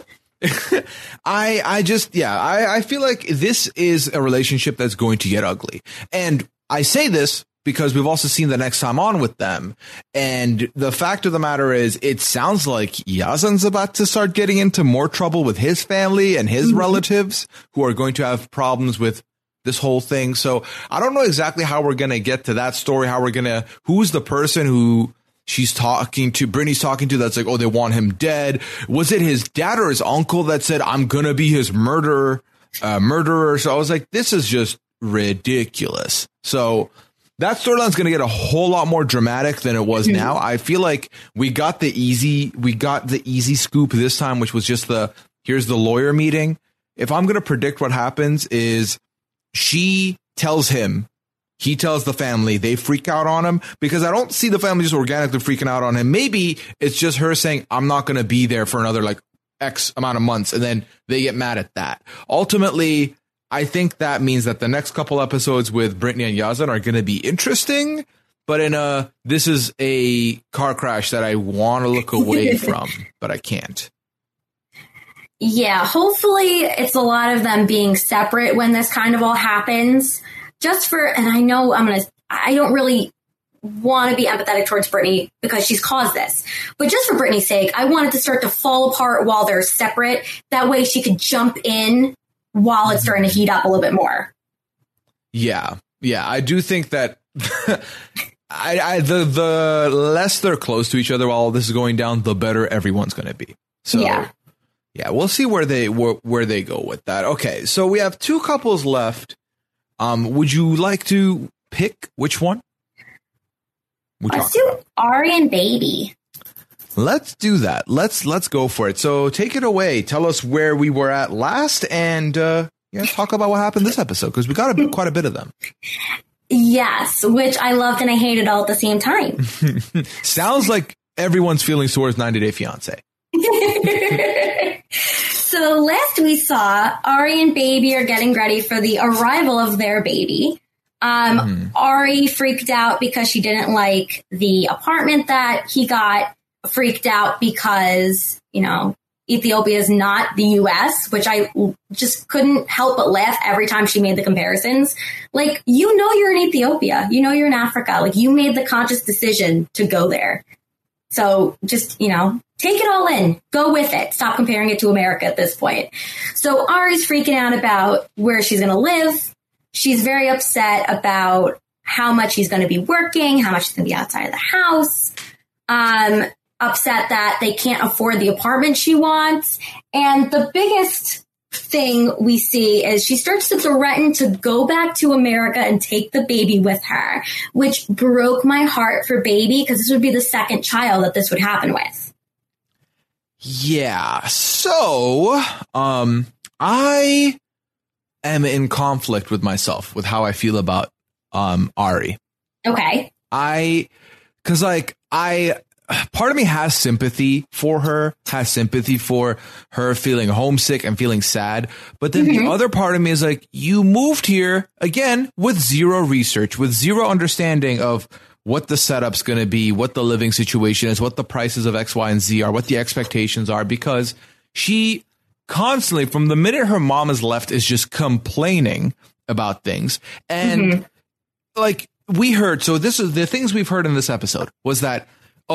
I feel like this is a relationship that's going to get ugly. And I say this because we've also seen the next time on with them. And the fact of the matter is, it sounds like Yazan's about to start getting into more trouble with his family and his relatives who are going to have problems with this whole thing. So I don't know exactly how we're going to get to that story, who's the person who Brittany's talking to that's like, oh, they want him dead. Was it his dad or his uncle that said, I'm going to be his murderer? So I was like, this is just ridiculous. So that storyline's going to get a whole lot more dramatic than it was now. I feel like we got the easy scoop this time, which was just here's the lawyer meeting. If I'm going to predict what happens is she tells him, he tells the family, they freak out on him, because I don't see the family just organically freaking out on him. Maybe it's just her saying, I'm not going to be there for another like X amount of months. And then they get mad at that. Ultimately, I think that means that the next couple episodes with Brittany and Yazan are going to be interesting, but this is a car crash that I want to look away from, but I can't. Yeah, hopefully it's a lot of them being separate when this kind of all happens. And I know I don't really want to be empathetic towards Brittany because she's caused this, but just for Brittany's sake, I want it to start to fall apart while they're separate. That way she could jump in while it's starting to heat up a little bit more. Yeah, I do think that the less they're close to each other while this is going down, the better everyone's going to be. So yeah, we'll see where they go with that. Okay, so we have 2 couples left. Would you like to pick which one? Let's do Ari and Baby. Let's do that. Let's go for it. So take it away. Tell us where we were at last and talk about what happened this episode, because we got quite a bit of them. Yes, which I loved and I hated all at the same time. Sounds like everyone's feelings towards 90 Day Fiancé. So last we saw, Ari and Baby are getting ready for the arrival of their baby. Ari freaked out because she didn't like the apartment that he got, freaked out because, Ethiopia is not the US, which I just couldn't help but laugh every time she made the comparisons. Like, you're in Ethiopia, you're in Africa, like you made the conscious decision to go there. So just, take it all in, go with it. Stop comparing it to America at this point. So Ari's freaking out about where she's going to live. She's very upset about how much he's going to be working, how much he's going to be outside of the house. Upset that they can't afford the apartment she wants. And the biggest thing we see is she starts to threaten to go back to America and take the baby with her, which broke my heart for Baby, because this would be the second child that this would happen with. Yeah. So, I am in conflict with myself with how I feel about Ari. Okay. Part of me has sympathy for her, feeling homesick and feeling sad. But then the other part of me is like, you moved here again with zero research, with zero understanding of what the setup's going to be, what the living situation is, what the prices of X, Y, and Z are, what the expectations are, because she constantly, from the minute her mom has left, is just complaining about things. And like we heard, so this is the things we've heard in this episode was that,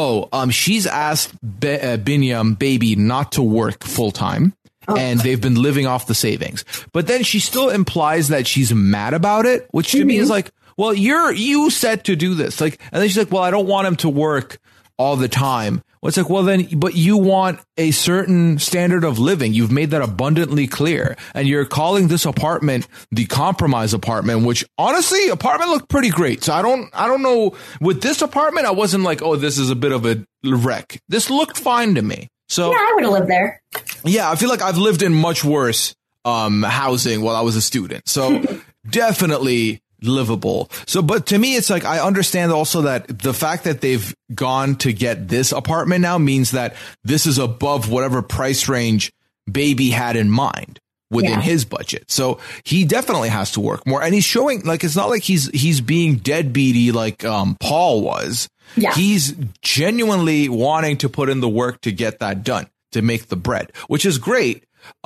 she's asked Binyam, Baby, not to work full time, and they've been living off the savings. But then she still implies that she's mad about it, which to me is like, well, you said to do this. Like, and then she's like, well, I don't want him to work all the time. Well, it's like, well, then, but you want a certain standard of living. You've made that abundantly clear. And you're calling this apartment the compromise apartment, which honestly, apartment looked pretty great. So I don't know. With this apartment, I wasn't like, oh, this is a bit of a wreck. This looked fine to me. So yeah, I would have lived there. Yeah, I feel like I've lived in much worse housing while I was a student. So definitely livable. So, but to me, it's like, I understand also that the fact that they've gone to get this apartment now means that this is above whatever price range Baby had in mind within his budget. So he definitely has to work more. And he's showing, like, it's not like he's being deadbeaty like Paul was. Yeah. He's genuinely wanting to put in the work to get that done, to make the bread, which is great.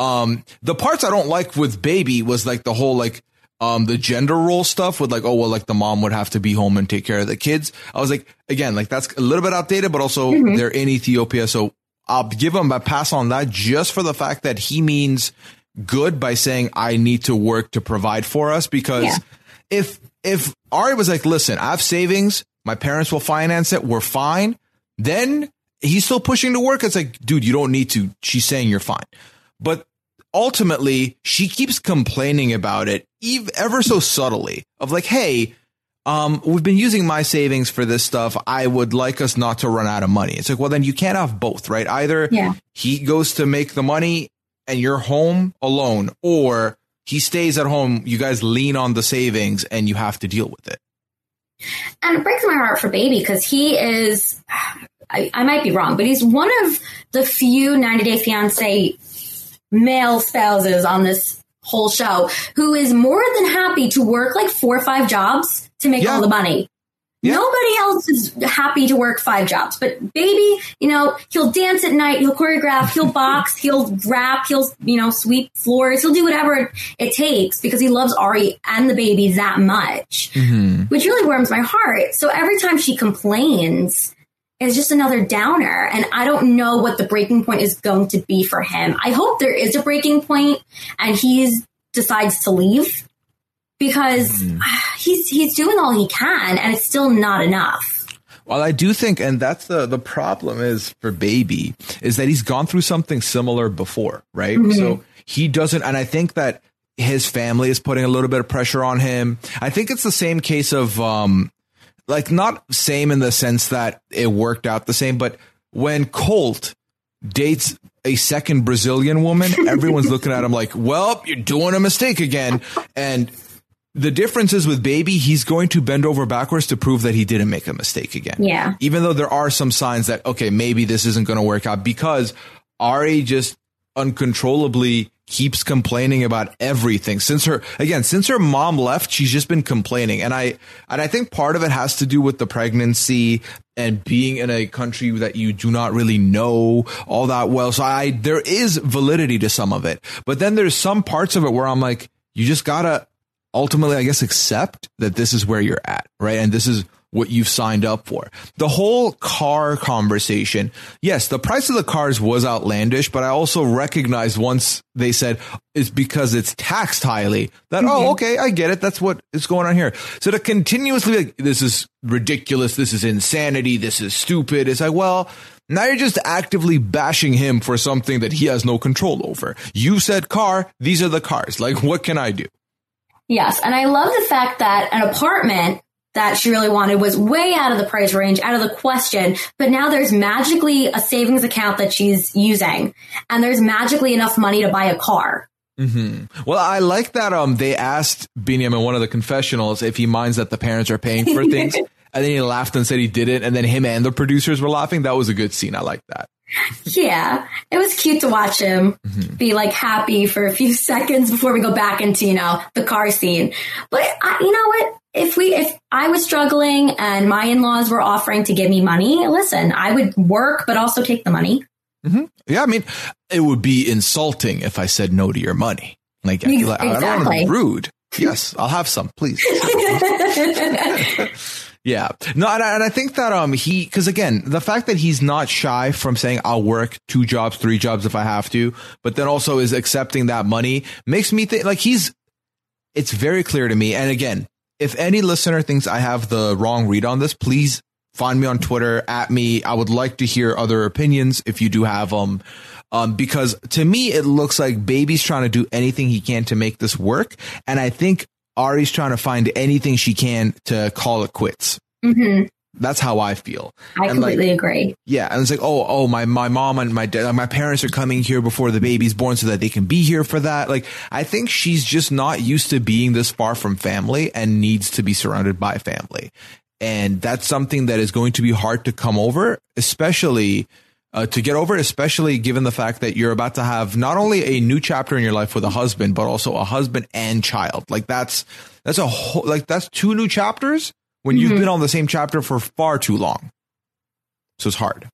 The parts I don't like with Baby was like the whole, like, the gender role stuff with like, oh, well, like the mom would have to be home and take care of the kids. I was like, again, like that's a little bit outdated, but also they're in Ethiopia. So I'll give him a pass on that just for the fact that he means good by saying, I need to work to provide for us. Because if Ari was like, listen, I have savings, my parents will finance it, we're fine, then he's still pushing to work. It's like, dude, you don't need to. She's saying you're fine. But ultimately, she keeps complaining about it ever so subtly of like, hey, we've been using my savings for this stuff. I would like us not to run out of money. It's like, well, then you can't have both, right? Either he goes to make the money and you're home alone, or he stays at home. You guys lean on the savings and you have to deal with it. And it breaks my heart for Baby because he is, I might be wrong, but he's one of the few 90 Day Fiancé male spouses on this whole show who is more than happy to work like 4 or 5 jobs to make all the money. Nobody else is happy to work 5 jobs, but Baby, he'll dance at night, he'll choreograph, he'll box, he'll rap, he'll, sweep floors, he'll do whatever it takes because he loves Ari and the baby that much, which really warms my heart. So every time she complains, it's just another downer. And I don't know what the breaking point is going to be for him. I hope there is a breaking point and he decides to leave because he's doing all he can and it's still not enough. Well, I do think, and that's the problem is for Baby, is that he's gone through something similar before, right? So he doesn't, and I think that his family is putting a little bit of pressure on him. I think it's the same case of like not same in the sense that it worked out the same, but when Colt dates a second Brazilian woman, everyone's looking at him like, well, you're doing a mistake again. And the difference is with Baby, he's going to bend over backwards to prove that he didn't make a mistake again. Yeah. Even though there are some signs that, okay, maybe this isn't going to work out, because Ari just uncontrollably keeps complaining about everything since her mom left. She's just been complaining. And I think part of it has to do with the pregnancy and being in a country that you do not really know all that well. So there is validity to some of it, but then there's some parts of it where I'm like, you just gotta ultimately, I guess, accept that this is where you're at, right? And this is what you've signed up for. The whole car conversation, yes, the price of the cars was outlandish, but I also recognized once they said it's because it's taxed highly that, oh, okay, I get it. That's what is going on here. So to continuously be like, this is ridiculous, this is insanity, this is stupid. It's like, well, now you're just actively bashing him for something that he has no control over. You said car, these are the cars. Like, what can I do? Yes. And I love the fact that an apartment that she really wanted was way out of the price range, out of the question. But now there's magically a savings account that she's using, and there's magically enough money to buy a car. Mm-hmm. Well, I like that they asked Biniyam in one of the confessionals if he minds that the parents are paying for things. And then he laughed and said he didn't. And then him and the producers were laughing. That was a good scene. I like that. Yeah, it was cute to watch him be like happy for a few seconds before we go back into, the car scene. But you know what? If I was struggling and my in-laws were offering to give me money, listen, I would work, but also take the money. Mm-hmm. Yeah, I mean, it would be insulting if I said no to your money. Like, exactly. I don't want to be rude. Yes, I'll have some, please. Yeah. No, and I think that because again, the fact that he's not shy from saying I'll work 2 jobs, 3 jobs if I have to, but then also is accepting that money makes me think like it's very clear to me. And again, if any listener thinks I have the wrong read on this, please find me on Twitter @ me. I would like to hear other opinions if you do have them. Because to me, it looks like Baby's trying to do anything he can to make this work. And I think Ari's trying to find anything she can to call it quits. Mm-hmm. That's how I feel. I completely agree. Yeah. And it's like, my mom and my dad, my parents are coming here before the baby's born so that they can be here for that. Like, I think she's just not used to being this far from family and needs to be surrounded by family. And that's something that is going to be hard to come over, especially to get over, especially given the fact that you're about to have not only a new chapter in your life with a husband, but also a husband and child. Like that's a whole, like that's 2 new chapters when you've been on the same chapter for far too long. So it's hard.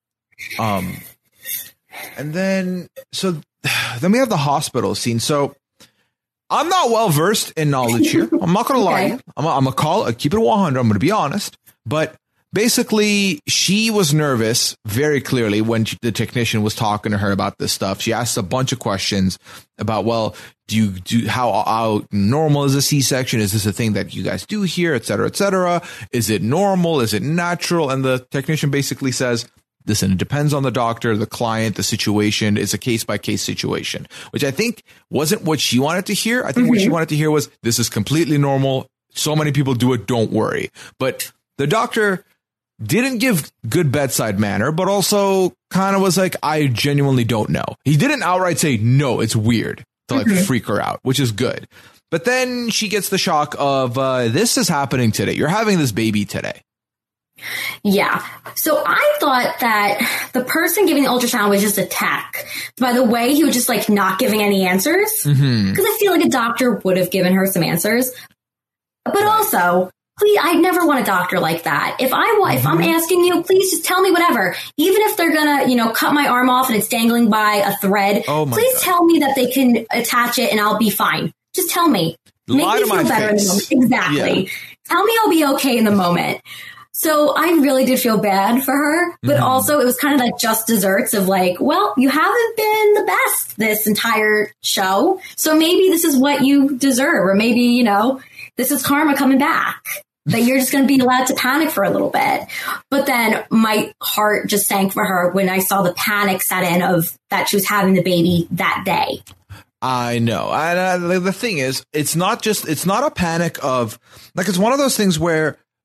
And then we have the hospital scene. So I'm not well versed in knowledge here. I'm not going to lie. I'm going to keep it 100. I'm going to be honest. But basically, she was nervous very clearly when the technician was talking to her about this stuff. She asked a bunch of questions about, well, how normal is a C-section? Is this a thing that you guys do here, et cetera, et cetera? Is it normal? Is it natural? And the technician basically says, listen, it depends on the doctor, the client, the situation. It's a case-by-case situation, which I think wasn't what she wanted to hear. I think what she wanted to hear was, this is completely normal. So many people do it. Don't worry. But the doctor didn't give good bedside manner, but also kind of was like, I genuinely don't know. He didn't outright say, no, it's weird, to like freak her out, which is good. But then she gets the shock of, this is happening today. You're having this baby today. Yeah. So I thought that the person giving the ultrasound was just a tech. By the way, he was just like not giving any answers. Because I feel like a doctor would have given her some answers. But also, please, I'd never want a doctor like that. If I'm asking you, please just tell me whatever. Even if they're gonna, cut my arm off and it's dangling by a thread, please tell me that they can attach it and I'll be fine. Just tell me. Make me feel better in the moment. Exactly. Yeah. Tell me I'll be okay in the moment. So I really did feel bad for her, but also it was kind of like just desserts of like, well, you haven't been the best this entire show. So maybe this is what you deserve. Or maybe, this is karma coming back. That you're just going to be allowed to panic for a little bit. But then my heart just sank for her when I saw the panic set in of that she was having the baby that day. I know. And the thing is, it's not a panic of like, it's one of those things where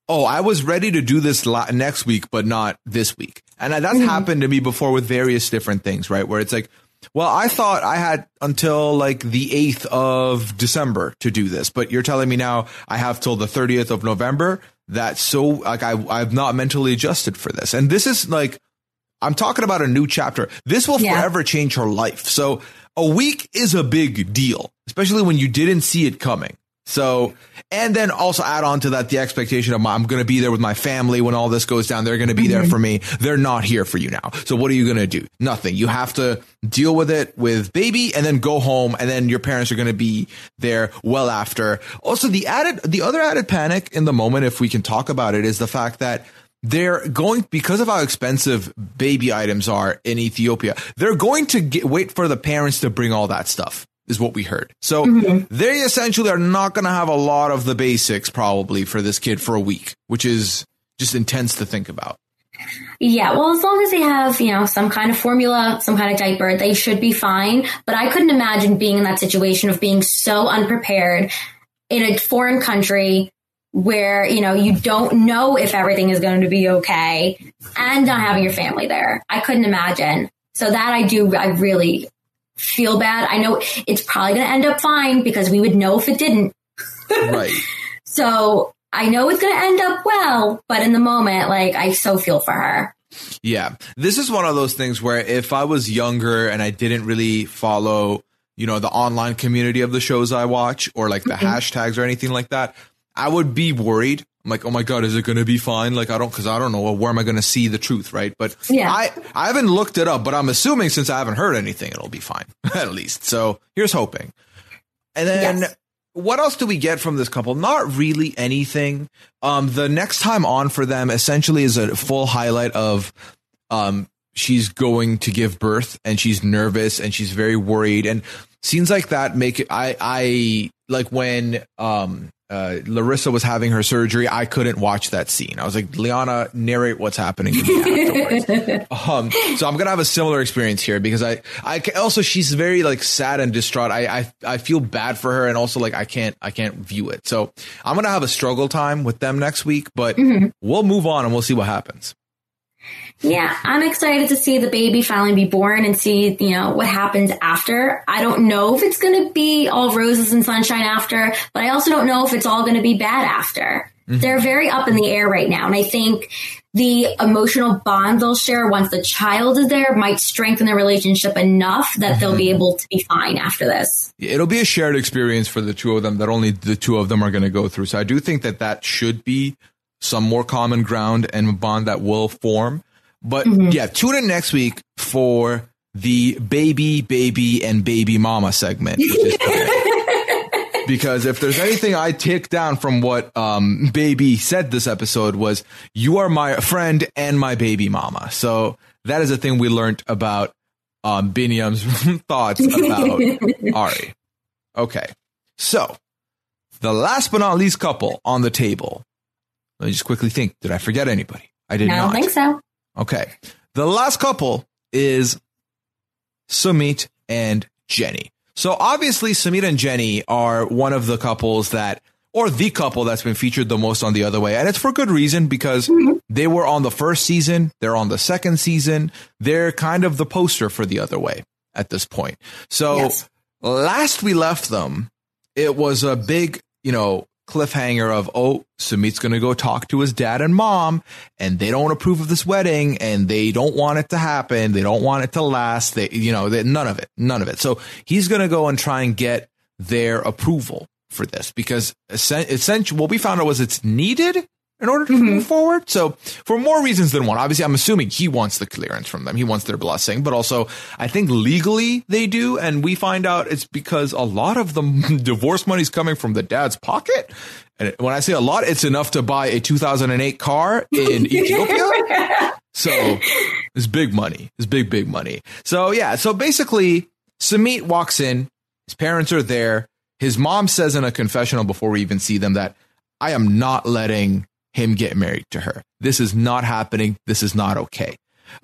oh, I was ready to do this next week, but not this week. And that's happened to me before with various different things, right? Where it's like, well, I thought I had until like the 8th of December to do this, but you're telling me now I have till the 30th of November. That's so like I've not mentally adjusted for this. And this is like, I'm talking about a new chapter. This will forever change her life. So a week is a big deal, especially when you didn't see it coming. So, and then also add on to that the expectation of I'm going to be there with my family when all this goes down. They're going to be there for me. They're not here for you now. So what are you going to do? Nothing. You have to deal with it with baby and then go home. And then your parents are going to be there well after. Also, the other added panic in the moment, if we can talk about it, is the fact that they're going, because of how expensive baby items are in Ethiopia, they're going to wait for the parents to bring all that stuff. Is what we heard. So they essentially are not going to have a lot of the basics probably for this kid for a week, which is just intense to think about. Yeah, well, as long as they have, some kind of formula, some kind of diaper, they should be fine. But I couldn't imagine being in that situation of being so unprepared in a foreign country where, you don't know if everything is going to be okay and not having your family there. I couldn't imagine. So that I really feel bad. I know it's probably going to end up fine because we would know if it didn't. Right. So I know it's going to end up well, but in the moment, I so feel for her. Yeah. This is one of those things where if I was younger and I didn't really follow, the online community of the shows I watch or like the hashtags or anything like that, I would be worried. I'm like, oh my God, is it going to be fine? Because I don't know. Well, where am I going to see the truth? Right. But I haven't looked it up, but I'm assuming since I haven't heard anything, it'll be fine, at least. So here's hoping. And then what else do we get from this couple? Not really anything. The next time on for them essentially is a full highlight of she's going to give birth and she's nervous and she's very worried. And scenes like that make it, I like when Larissa was having her surgery, I couldn't watch that scene. I was like, Liana, narrate what's happening to me afterwards. So I'm going to have a similar experience here because I also, she's very sad and distraught. I feel bad for her. And also I can't view it. So I'm going to have a struggle time with them next week, but we'll move on and we'll see what happens. Yeah, I'm excited to see the baby finally be born and see, what happens after. I don't know if it's going to be all roses and sunshine after, but I also don't know if it's all going to be bad after. They're very up in the air right now. And I think the emotional bond they'll share once the child is there might strengthen their relationship enough that they'll be able to be fine after this. It'll be a shared experience for the two of them that only the two of them are going to go through. So I do think that should be some more common ground and a bond that will form. But tune in next week for the baby and baby mama segment. Which is because if there's anything I take down from what baby said this episode was, you are my friend and my baby mama. So that is a thing we learned about Binyam's thoughts about Ari. Okay. So the last but not least couple on the table. Let me just quickly think. Did I forget anybody? I did not. I don't think so. Okay. The last couple is Sumit and Jenny. So obviously Sumit and Jenny are one of the couples or the couple that's been featured the most on The Other Way. And it's for good reason because they were on the first season. They're on the second season. They're kind of the poster for The Other Way at this point. So last we left them, it was a big, cliffhanger of, Sumit's going to go talk to his dad and mom and they don't approve of this wedding and they don't want it to happen. They don't want it to last. None of it. So he's going to go and try and get their approval for this because essentially what we found out was it's needed in order to move forward. So for more reasons than one, obviously, I'm assuming he wants the clearance from them. He wants their blessing, but also I think legally they do. And we find out it's because a lot of the divorce money is coming from the dad's pocket. And when I say a lot, it's enough to buy a 2008 car in Ethiopia. So it's big money. It's big money. So yeah. So basically Sumit walks in, his parents are there. His mom says in a confessional before we even see them that I am not letting him get married to her. This is not happening. This is not okay.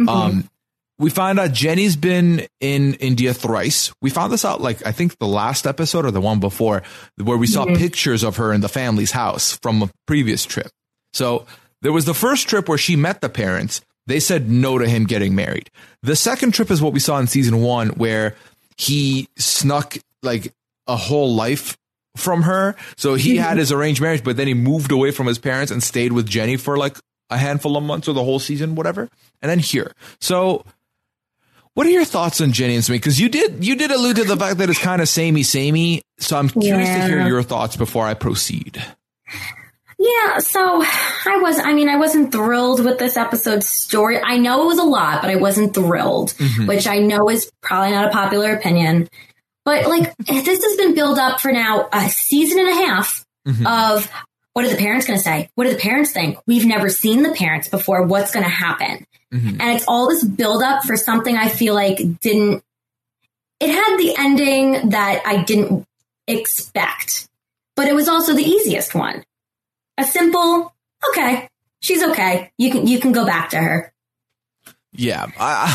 We find out Jenny's been in India thrice. We found this out, I think the last episode or the one before, where we saw pictures of her in the family's house from a previous trip. So there was the first trip where she met the parents. They said no to him getting married. The second trip is what we saw in season 1, where he snuck like a whole life from her. So he had his arranged marriage, but then he moved away from his parents and stayed with Jenny for like a handful of months or the whole season, whatever. And then here. So what are your thoughts on Jenny and Sumit? Because you did allude to the fact that it's kind of samey. So I'm curious to hear your thoughts before I proceed. Yeah, so I wasn't thrilled with this episode's story. I know it was a lot, but I wasn't thrilled, which I know is probably not a popular opinion. But like, this has been built up for now a season and a half of what are the parents going to say? What do the parents think? We've never seen the parents before. What's going to happen? And it's all this build up for something I feel like it had the ending that I didn't expect, but it was also the easiest one. A simple, okay, she's okay. You can go back to her. Yeah.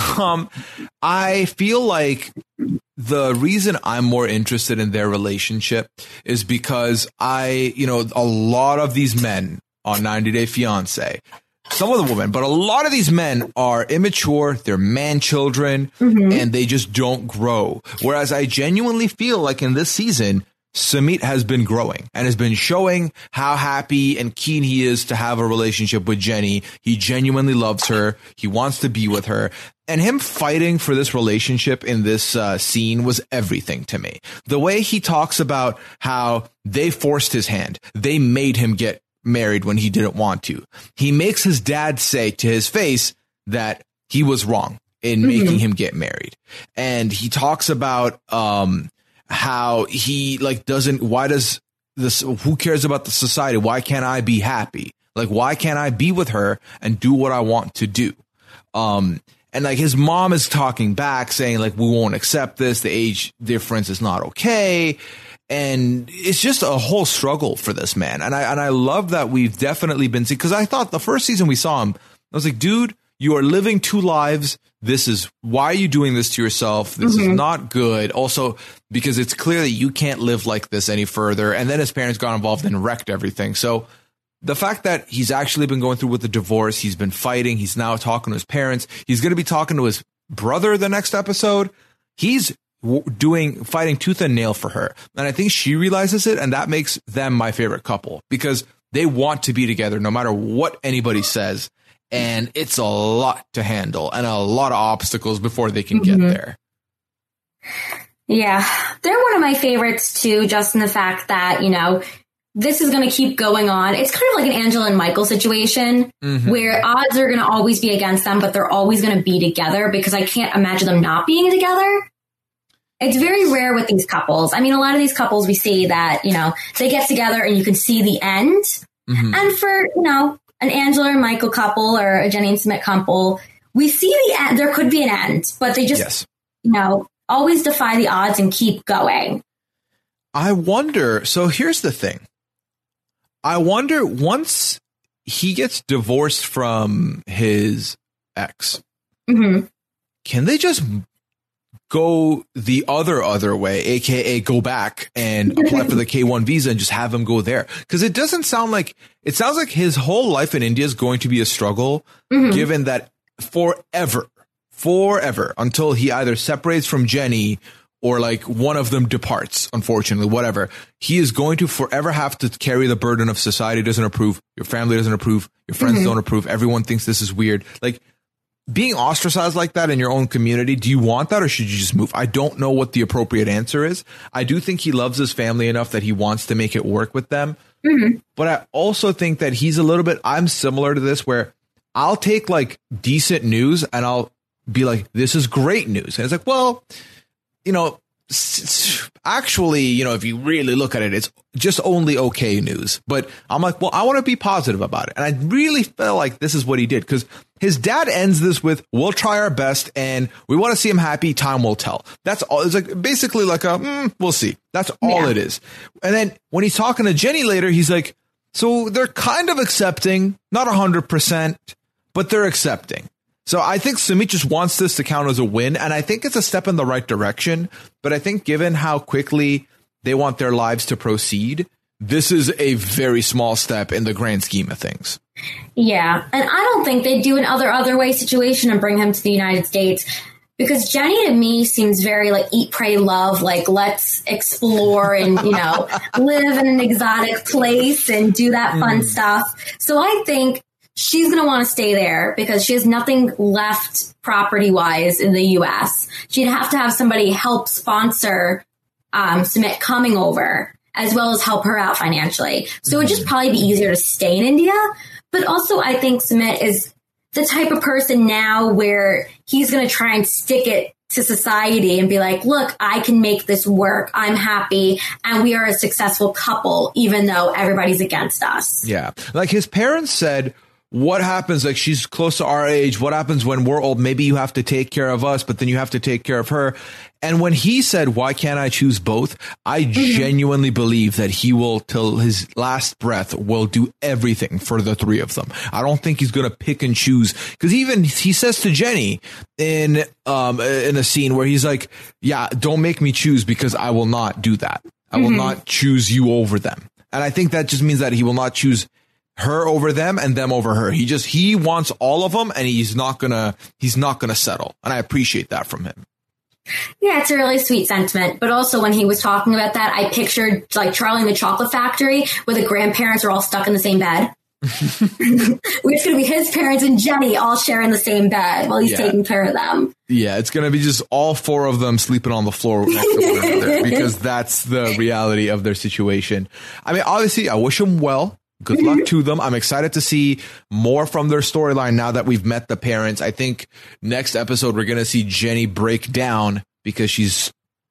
I feel like the reason I'm more interested in their relationship is because a lot of these men on 90 Day Fiancé, some of the women, but a lot of these men are immature, they're man children, and they just don't grow. Whereas I genuinely feel like in this season, Sumit has been growing and has been showing how happy and keen he is to have a relationship with Jenny. He genuinely loves her. He wants to be with her. And him fighting for this relationship in this scene was everything to me. The way he talks about how they forced his hand. They made him get married when he didn't want to. He makes his dad say to his face that he was wrong in making him get married. And he talks about how he who cares about the society? Why can't I be happy? Like, why can't I be with her and do what I want to do? And like his mom is talking back saying like, we won't accept this. The age difference is not okay. And it's just a whole struggle for this man. And I love that we've definitely been seeing, because I thought the first season we saw him, I was like, dude, you are living 2 lives. This is why are you doing this to yourself? This is not good. Also, because it's clear that you can't live like this any further. And then his parents got involved and wrecked everything. So the fact that he's actually been going through with the divorce, he's been fighting. He's now talking to his parents. He's going to be talking to his brother the next episode. He's fighting tooth and nail for her. And I think she realizes it. And that makes them my favorite couple because they want to be together no matter what anybody says. And it's a lot to handle and a lot of obstacles before they can get there. Yeah, they're one of my favorites, too, just in the fact that, this is going to keep going on. It's kind of like an Angela and Michael situation where odds are going to always be against them, but they're always going to be together because I can't imagine them not being together. It's very rare with these couples. I mean, a lot of these couples we see that, they get together and you can see the end. And for, an Angela and Michael couple or a Jenny and Sumit couple, we see the end. There could be an end, but they just, always defy the odds and keep going. I wonder. So here's the thing. I wonder once he gets divorced from his ex, can they just go the other way, aka go back and apply for the K1 visa and just have him go there? Because it sounds like his whole life in India is going to be a struggle, given that forever until he either separates from Jenny or like one of them departs, unfortunately, whatever, he is going to forever have to carry the burden of society doesn't approve, your family doesn't approve, your friends don't approve, everyone thinks this is weird. Like, being ostracized like that in your own community, do you want that or should you just move? I don't know what the appropriate answer is. I do think he loves his family enough that he wants to make it work with them. But I also think that he's a little bit, I'm similar to this where I'll take like decent news and I'll be like, this is great news. And it's like, well, actually, if you really look at it, it's just only okay news. But I'm like, well, I want to be positive about it. And I really felt like this is what he did because his dad ends this with, we'll try our best and we want to see him happy. Time will tell. That's all. It's like basically like we'll see. That's all it is. And then when he's talking to Jenny later, he's like, so they're kind of accepting, not 100%, but they're accepting. So I think Sumit just wants this to count as a win, and I think it's a step in the right direction. But I think given how quickly they want their lives to proceed, this is a very small step in the grand scheme of things. Yeah. And I don't think they'd do an other way situation and bring him to the United States. Because Jenny to me seems very like eat, pray, love, like let's explore and, live in an exotic place and do that fun stuff. So I think she's going to want to stay there because she has nothing left property wise in the U.S. She'd have to have somebody help sponsor Sumit coming over as well as help her out financially. So it would just probably be easier to stay in India. But also I think Sumit is the type of person now where he's going to try and stick it to society and be like, look, I can make this work. I'm happy. And we are a successful couple, even though everybody's against us. Yeah. Like his parents said, what happens? Like she's close to our age. What happens when we're old? Maybe you have to take care of us, but then you have to take care of her. And when he said, why can't I choose both? I genuinely believe that he will, till his last breath, will do everything for the 3 of them. I don't think he's going to pick and choose, because even he says to Jenny in a scene where he's like, yeah, don't make me choose because I will not do that. I will not choose you over them. And I think that just means that he will not choose her over them and them over her. He wants all of them, and he's not gonna settle. And I appreciate that from him. Yeah, it's a really sweet sentiment. But also when he was talking about that, I pictured like Charlie and the Chocolate Factory where the grandparents are all stuck in the same bed. It's going to be his parents and Jenny all sharing the same bed while he's taking care of them. Yeah, it's going to be just all 4 of them sleeping on the floor next to one another because that's the reality of their situation. I mean, obviously, I wish them well. Good luck to them. I'm excited to see more from their storyline now that we've met the parents. I think next episode, we're going to see Jenny break down because she's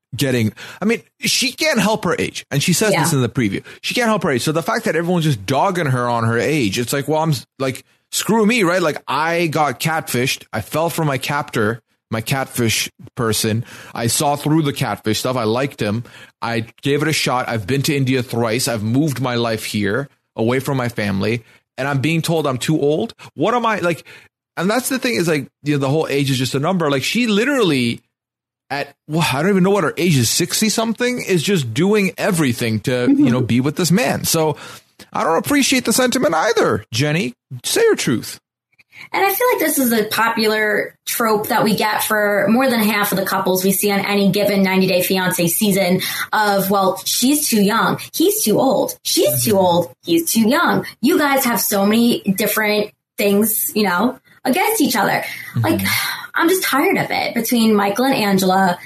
she can't help her age. And she says this in the preview. She can't help her age. So the fact that everyone's just dogging her on her age, it's like, well, I'm like, screw me, right? Like I got catfished. I fell for my captor, my catfish person. I saw through the catfish stuff. I liked him. I gave it a shot. I've been to India thrice. I've moved my life here, away from my family, and I'm being told I'm too old. What am I like? And that's the thing is like, the whole age is just a number. Like she literally I don't even know what her age is, 60 something, is just doing everything to, be with this man. So I don't appreciate the sentiment either. Jenny, say your truth. And I feel like this is a popular trope that we get for more than half of the couples we see on any given 90 Day Fiancé season of, well, she's too young. He's too old. She's too old. He's too young. You guys have so many different things, against each other. Like, I'm just tired of it between Michael and Angela,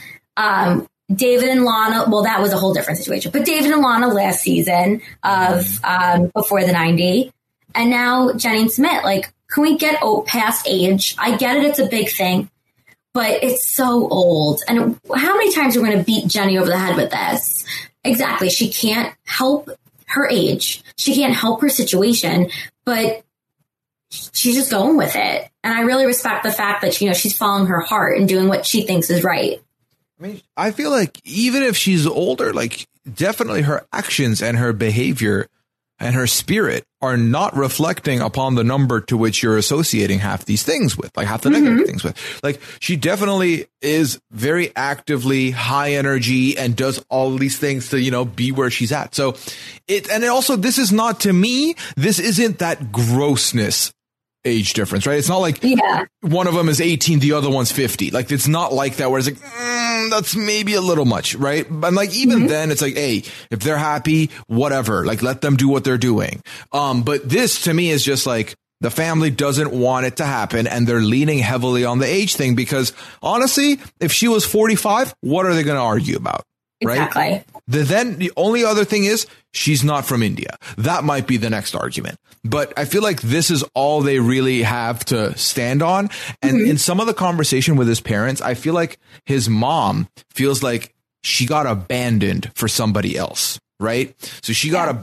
David and Lana. Well, that was a whole different situation, but David and Lana last season of Before the 90, and now Jenny and Sumit. Like, can we get past age? I get it. It's a big thing, but it's so old. And how many times are we going to beat Jenny over the head with this? Exactly. She can't help her age. She can't help her situation, but she's just going with it. And I really respect the fact that, she's following her heart and doing what she thinks is right. I mean, I feel like even if she's older, like definitely her actions and her behavior and her spirit are not reflecting upon the number to which you're associating half these things with, like half the negative things with. Like she definitely is very actively high energy and does all these things to, be where she's at. So also, this is not, to me, this isn't that grossness age difference, right? It's not like one of them is 18, the other one's 50. Like, it's not like that where it's like, that's maybe a little much, right? But like, even then it's like, hey, if they're happy, whatever, like let them do what they're doing. But this to me is just like, the family doesn't want it to happen, and they're leaning heavily on the age thing because honestly, if she was 45, what are they going to argue about? Right? Exactly. Then the only other thing is she's not from India. That might be the next argument. But I feel like this is all they really have to stand on. And in some of the conversation with his parents, I feel like his mom feels like she got abandoned for somebody else. Right. So she got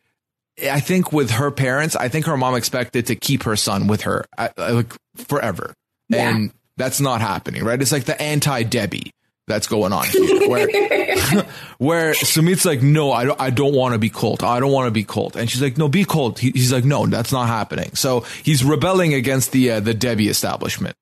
I think with her parents, I think her mom expected to keep her son with her like forever. Yeah. And that's not happening. Right. It's like the anti-Debbie that's going on here, where Sumit's like, no, I don't want to be Colt. I don't want to be Colt. And she's like, no, be Colt. He's like, no, that's not happening. So he's rebelling against the Debbie establishment.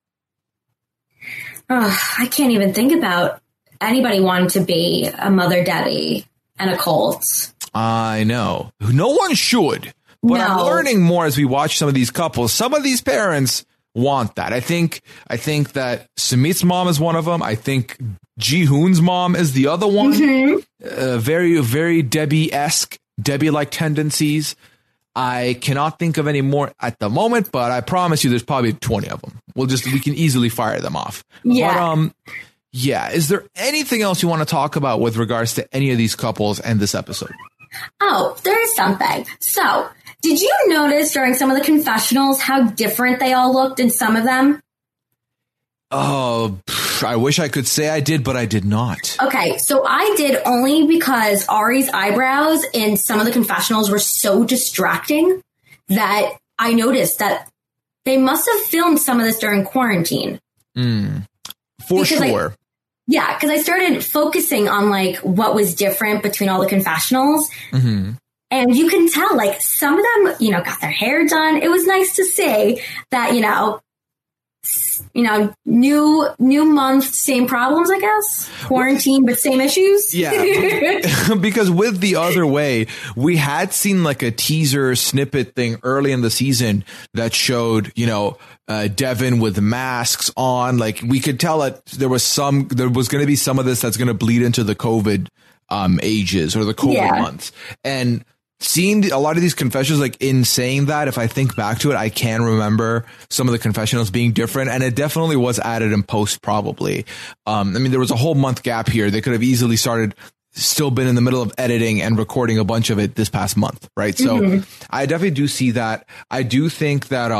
I can't even think about anybody wanting to be a Mother Debbie and a Colt. I know. No one should. But I'm learning more as we watch some of these couples. Some of these parents want that. I think that Sumit's mom is one of them. I think Ji-hoon's mom is the other one. Very, very Debbie-esque, Debbie-like tendencies. I cannot think of any more at the moment, but I promise you there's probably 20 of them. We can easily fire them off. Yeah. But, yeah. Is there anything else you want to talk about with regards to any of these couples and this episode? Oh, there is something. So, did you notice during some of the confessionals how different they all looked in some of them? Oh, I wish I could say I did, but I did not. Okay, so I did only because Ari's eyebrows in some of the confessionals were so distracting that I noticed that they must have filmed some of this during quarantine. For sure. Because I started focusing on like what was different between all the confessionals. And you can tell like some of them, got their hair done. It was nice to see that, new month, same problems, I guess. Quarantine, but same issues. Yeah. Because with The Other Way, we had seen like a teaser snippet thing early in the season that showed, Devin with masks on. Like we could tell that there was going to be some of this that's going to bleed into the COVID ages or the COVID months. And seeing a lot of these confessions, like in saying that, if I think back to it, I can remember some of the confessionals being different, and it definitely was added in post probably. There was a whole month gap here. They could have easily still been in the middle of editing and recording a bunch of it this past month. Right. So I definitely do see that. I do think that,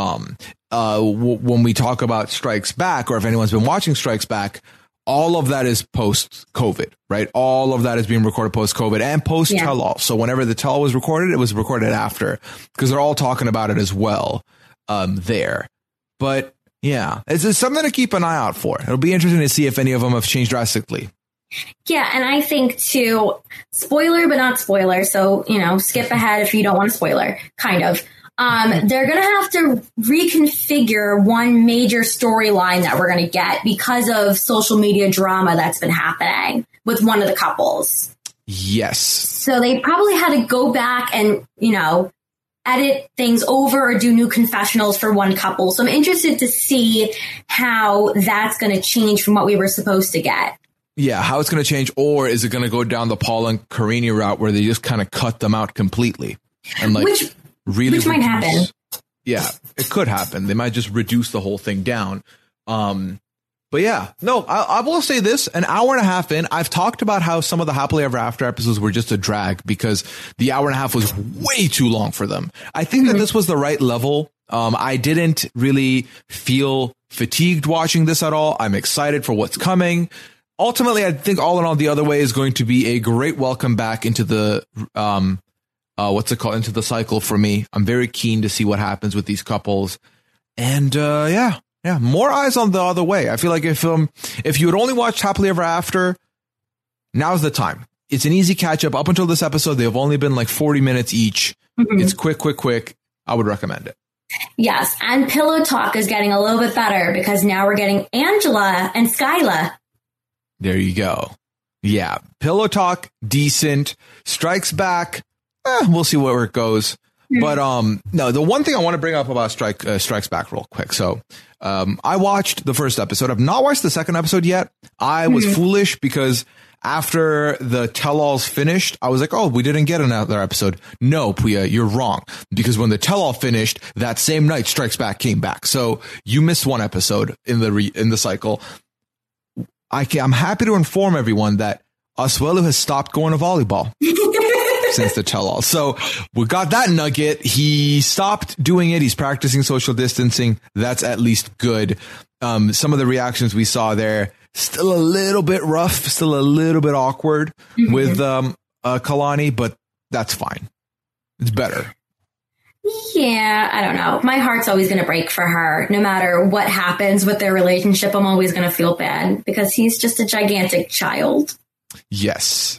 when we talk about Strikes Back, or if anyone's been watching Strikes Back, all of that is post-COVID, right? All of that is being recorded post-COVID and post-tell-all. So whenever the tell was recorded, it was recorded after, because they're all talking about it as well there. But yeah, it's something to keep an eye out for. It'll be interesting to see if any of them have changed drastically. Yeah, and I think too, spoiler but not spoiler. So, skip ahead if you don't want a spoiler, kind of. They're going to have to reconfigure one major storyline that we're going to get because of social media drama that's been happening with one of the couples. Yes. So they probably had to go back and, edit things over or do new confessionals for one couple. So I'm interested to see how that's going to change from what we were supposed to get. Yeah, how it's going to change, or is it going to go down the Paul and Karini route where they just kind of cut them out completely? And Which might happen. Yeah, it could happen. They might just reduce the whole thing down. But yeah, no, I will say this, an hour and a half in, I've talked about how some of the Happily Ever After episodes were just a drag because the hour and a half was way too long for them. I think that this was the right level. I didn't really feel fatigued watching this at all. I'm excited for what's coming. Ultimately, I think all in all, The Other Way is going to be a great welcome back into the, into the cycle for me. I'm very keen to see what happens with these couples. And, yeah, more eyes on The Other Way. I feel like if you had only watched Happily Ever After, now's the time. It's an easy catch up. Up until this episode, they have only been like 40 minutes each. It's quick. I would recommend it. Yes. And Pillow Talk is getting a little bit better because now we're getting Angela and Skyla. There you go. Yeah. Pillow Talk, decent. Strikes Back. We'll see where it goes. But no, the one thing I want to bring up about Strikes Back real quick. So I watched the first episode. I've not watched the second episode yet. I was foolish because after the tell-all's finished, I was like, oh, we didn't get another episode. No, Puya, you're wrong. Because when the tell-all finished, that same night, Strikes Back came back. So you missed one episode in the cycle. I'm happy to inform everyone that Asuelu has stopped going to volleyball since the tell-all. So we got that nugget. He stopped doing it. He's practicing social distancing. That's at least good. Some of the reactions we saw there, still a little bit rough, still a little bit awkward with Kalani, but that's fine. It's better. Yeah, I don't know. My heart's always going to break for her. No matter what happens with their relationship, I'm always going to feel bad because he's just a gigantic child. Yes.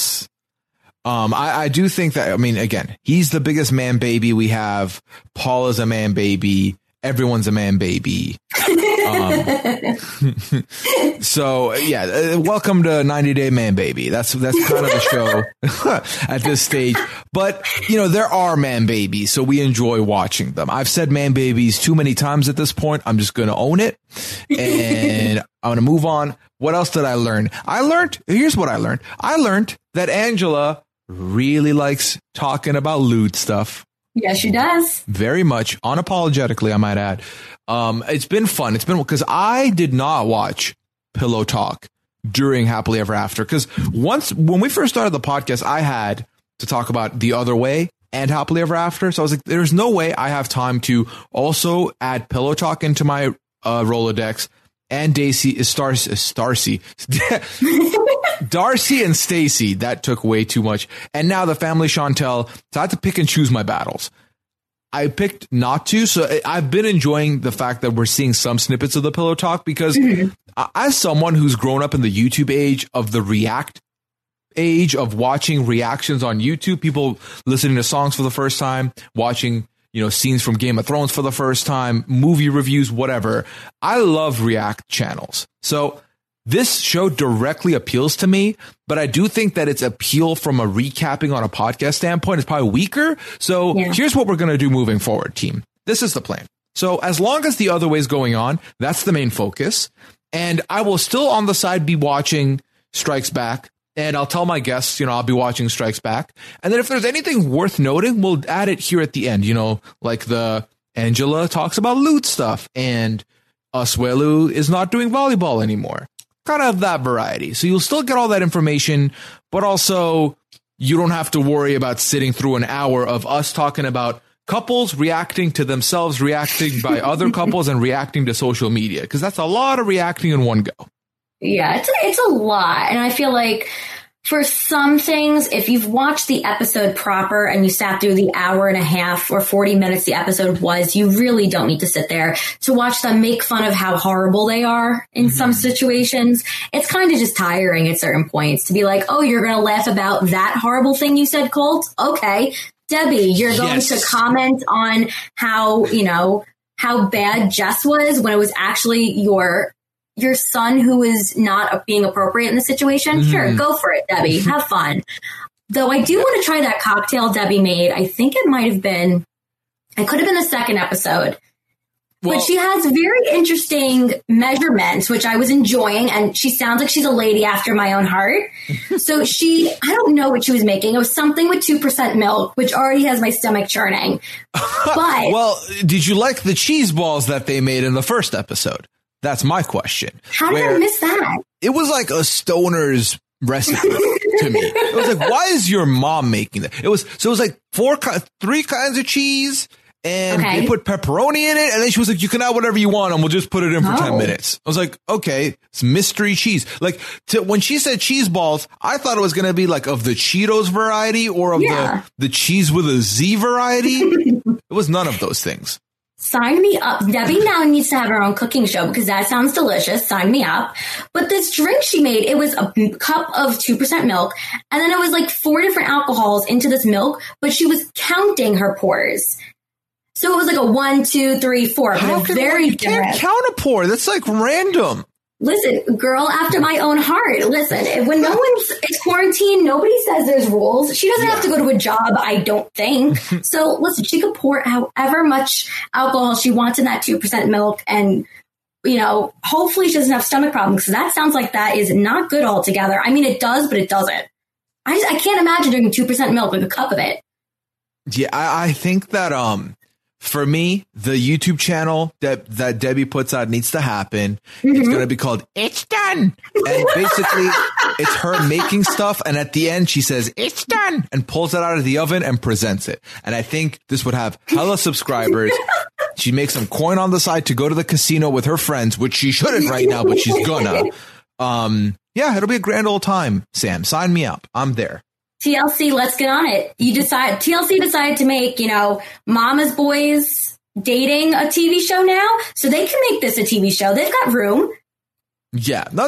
I do think that, again, he's the biggest man baby we have. Paul is a man baby. Everyone's a man baby. So yeah, welcome to 90 Day Man Baby. That's kind of the show at this stage. But you know, there are man babies, so we enjoy watching them. I've said man babies too many times at this point. I'm just going to own it, and I'm going to move on. What else did I learn? Here's what I learned. I learned that Angela really likes talking about lewd stuff. Yes, she does. Very much, unapologetically, I might add. It's been fun. It's been because I did not watch Pillow Talk during Happily Ever After. Because when we first started the podcast, I had to talk about The Other Way and Happily Ever After. So I was like, there's no way I have time to also add Pillow Talk into my Rolodex. And Darcy and Stacy. That took way too much. And now the family Chantel. So I had to pick and choose my battles. I picked not to. So I've been enjoying the fact that we're seeing some snippets of the Pillow Talk because as someone who's grown up in the YouTube age of the React age of watching reactions on YouTube, people listening to songs for the first time, watching scenes from Game of Thrones for the first time, movie reviews, whatever. I love React channels. So this show directly appeals to me, but I do think that its appeal from a recapping on a podcast standpoint is probably weaker. So Here's what we're going to do moving forward, team. This is the plan. So as long as The Other Way is going on, that's the main focus. And I will still on the side be watching Strikes Back. And I'll tell my guests, I'll be watching Strikes Back. And then if there's anything worth noting, we'll add it here at the end, like the Angela talks about lewd stuff and Asuelu is not doing volleyball anymore. Kind of that variety. So you'll still get all that information, but also you don't have to worry about sitting through an hour of us talking about couples reacting to themselves, reacting by other couples, and reacting to social media, because that's a lot of reacting in one go. Yeah, it's a lot. And I feel like for some things, if you've watched the episode proper and you sat through the hour and a half or 40 minutes the episode was, you really don't need to sit there to watch them make fun of how horrible they are in some situations. It's kind of just tiring at certain points to be like, oh, you're going to laugh about that horrible thing you said, Colt? Okay. Debbie, you're going to comment on how, how bad Jess was when it was actually your son who is not being appropriate in the situation. Sure, go for it, Debbie. Have fun. Though I do want to try that cocktail Debbie made. I think it might have been, it could have been the second episode. Well, but she has very interesting measurements, which I was enjoying. And she sounds like she's a lady after my own heart. So I don't know what she was making. It was something with 2% milk, which already has my stomach churning. But well, did you like the cheese balls that they made in the first episode? That's my question. How did I miss that? It was like a stoner's recipe to me. It was like, why is your mom making that? It was like 3 kinds of cheese, and they put pepperoni in it. And then she was like, you can add whatever you want, and we'll just put it in for 10 minutes. I was like, okay, it's mystery cheese. Like when she said cheese balls, I thought it was going to be like of the Cheetos variety or of the cheese with a Z variety. It was none of those things. Sign me up. Debbie now needs to have her own cooking show because that sounds delicious. Sign me up. But this drink she made, it was a cup of 2% milk. And then it was like 4 different alcohols into this milk, but she was counting her pours. So it was like a 1, 2, 3, 4. How can you can't count a pour? That's like random. Listen, girl after my own heart. Listen, when it's quarantine, nobody says there's rules. She doesn't have to go to a job, I don't think. So listen, she could pour however much alcohol she wants in that 2% milk, and hopefully she doesn't have stomach problems, because that sounds like that is not good altogether. I mean, it does, but it doesn't. I can't imagine drinking 2% milk with a cup of it. Yeah, I think that for me, the YouTube channel that Debbie puts out needs to happen. It's going to be called It's Done. And basically, it's her making stuff. And at the end, she says, it's done, and pulls it out of the oven and presents it. And I think this would have hella subscribers. She makes some coin on the side to go to the casino with her friends, which she shouldn't right now, but she's gonna. It'll be a grand old time, Sam. Sign me up. I'm there. TLC, let's get on it. TLC decided to make, Mama's Boys dating a TV show now, so they can make this a TV show. They've got room. Yeah. No,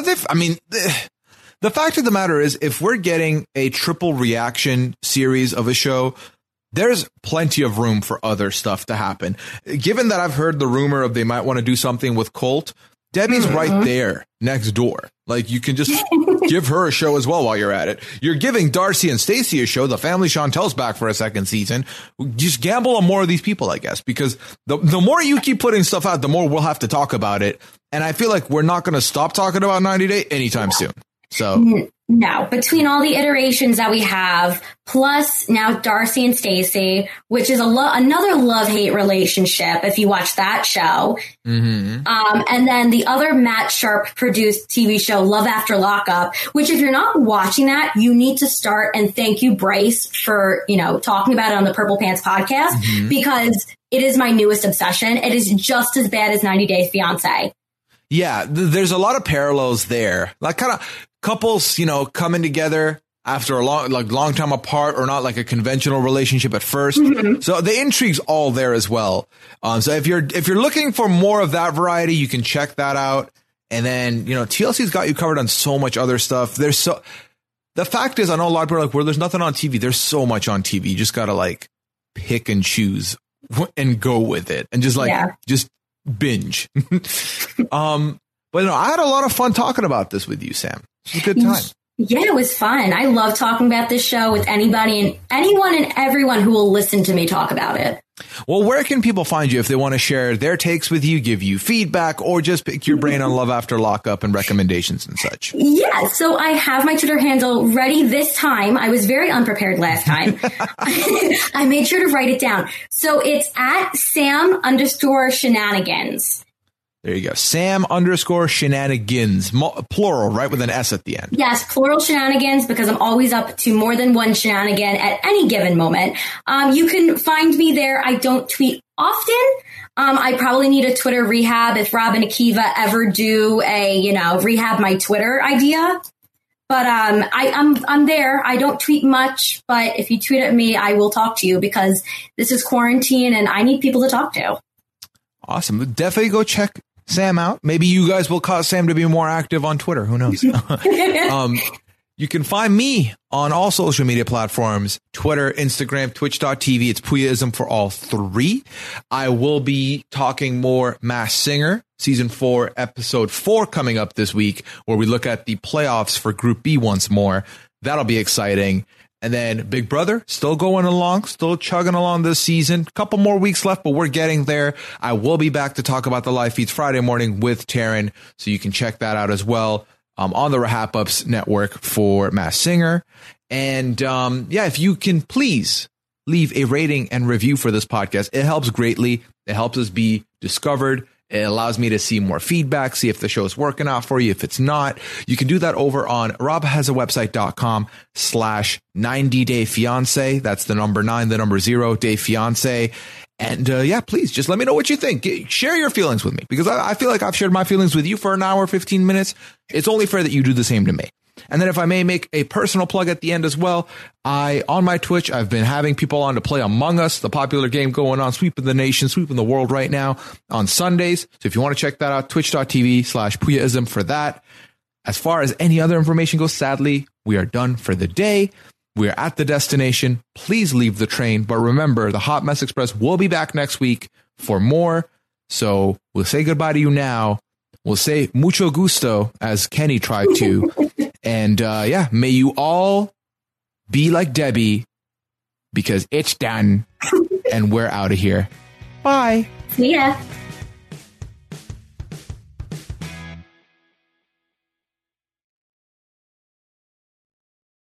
the fact of the matter is, if we're getting a triple reaction series of a show, there's plenty of room for other stuff to happen. Given that I've heard the rumor of they might want to do something with Colt, Debbie's right there next door. Like, you can just give her a show as well while you're at it. You're giving Darcy and Stacey a show. The Family Chantel's back for a second season. Just gamble on more of these people, I guess, because the more you keep putting stuff out, the more we'll have to talk about it. And I feel like we're not going to stop talking about 90 Day anytime soon. So no, between all the iterations that we have, plus now Darcy and Stacey, which is another love-hate relationship if you watch that show. And then the other Matt Sharp produced TV show, Love After Lockup, which if you're not watching that, you need to start. And thank you, Bryce, for, talking about it on the Purple Pants podcast, because it is my newest obsession. It is just as bad as 90 Day Fiancé. Yeah, there's a lot of parallels there. Like, kind of couples, coming together after a long time apart, or not like a conventional relationship at first. So the intrigue's all there as well. So if you're looking for more of that variety, you can check that out. And then, TLC's got you covered on so much other stuff. The fact is, I know a lot of people are like, well, there's nothing on TV. There's so much on TV. You just got to pick and choose and go with it, and just binge. But I had a lot of fun talking about this with you, Sam. It was a good time. Yeah, it was fun. I love talking about this show with anybody and anyone and everyone who will listen to me talk about it. Well, where can people find you if they want to share their takes with you, give you feedback, or just pick your brain on Love After Lockup and recommendations and such? Yeah, so I have my Twitter handle ready this time. I was very unprepared last time. I made sure to write it down. So it's at Sam_shenanigans. There you go. Sam_shenanigans, plural, right? With an S at the end. Yes, plural shenanigans, because I'm always up to more than one shenanigan at any given moment. You can find me there. I don't tweet often. I probably need a Twitter rehab if Rob and Akiva ever do a, rehab my Twitter idea. But I'm there. I don't tweet much, but if you tweet at me, I will talk to you, because this is quarantine and I need people to talk to. Awesome. Definitely go check Sam out. Maybe you guys will cause Sam to be more active on Twitter. Who knows? You can find me on all social media platforms, Twitter, Instagram, Twitch.tv. It's Puyaism for all three. I will be talking more Masked Singer, season 4, episode 4 coming up this week, where we look at the playoffs for Group B once more. That'll be exciting. And then Big Brother, still going along, still chugging along this season. A couple more weeks left, but we're getting there. I will be back to talk about the live feeds Friday morning with Taryn, so you can check that out as well on the Rahap Ups network for Masked Singer. And if you can please leave a rating and review for this podcast. It helps greatly. It helps us be discovered. It allows me to see more feedback, see if the show is working out for you. If it's not, you can do that over on robhasawebsite.com/90dayfiance. That's the number 9, the number 0, day fiance. And please just let me know what you think. Share your feelings with me, because I feel like I've shared my feelings with you for an hour, 15 minutes. It's only fair that you do the same to me. And then if I may make a personal plug at the end as well, on my Twitch, I've been having people on to play Among Us, the popular game going on, sweeping the nation, sweeping the world right now on Sundays. So if you want to check that out, twitch.tv/Puyaism for that. As far as any other information goes, sadly, we are done for the day. We are at the destination. Please leave the train. But remember, the Hot Mess Express will be back next week for more. So we'll say goodbye to you now. We'll say mucho gusto, as Kenny tried to. And may you all be like Debbie, because it's done and we're out of here. Bye. See ya.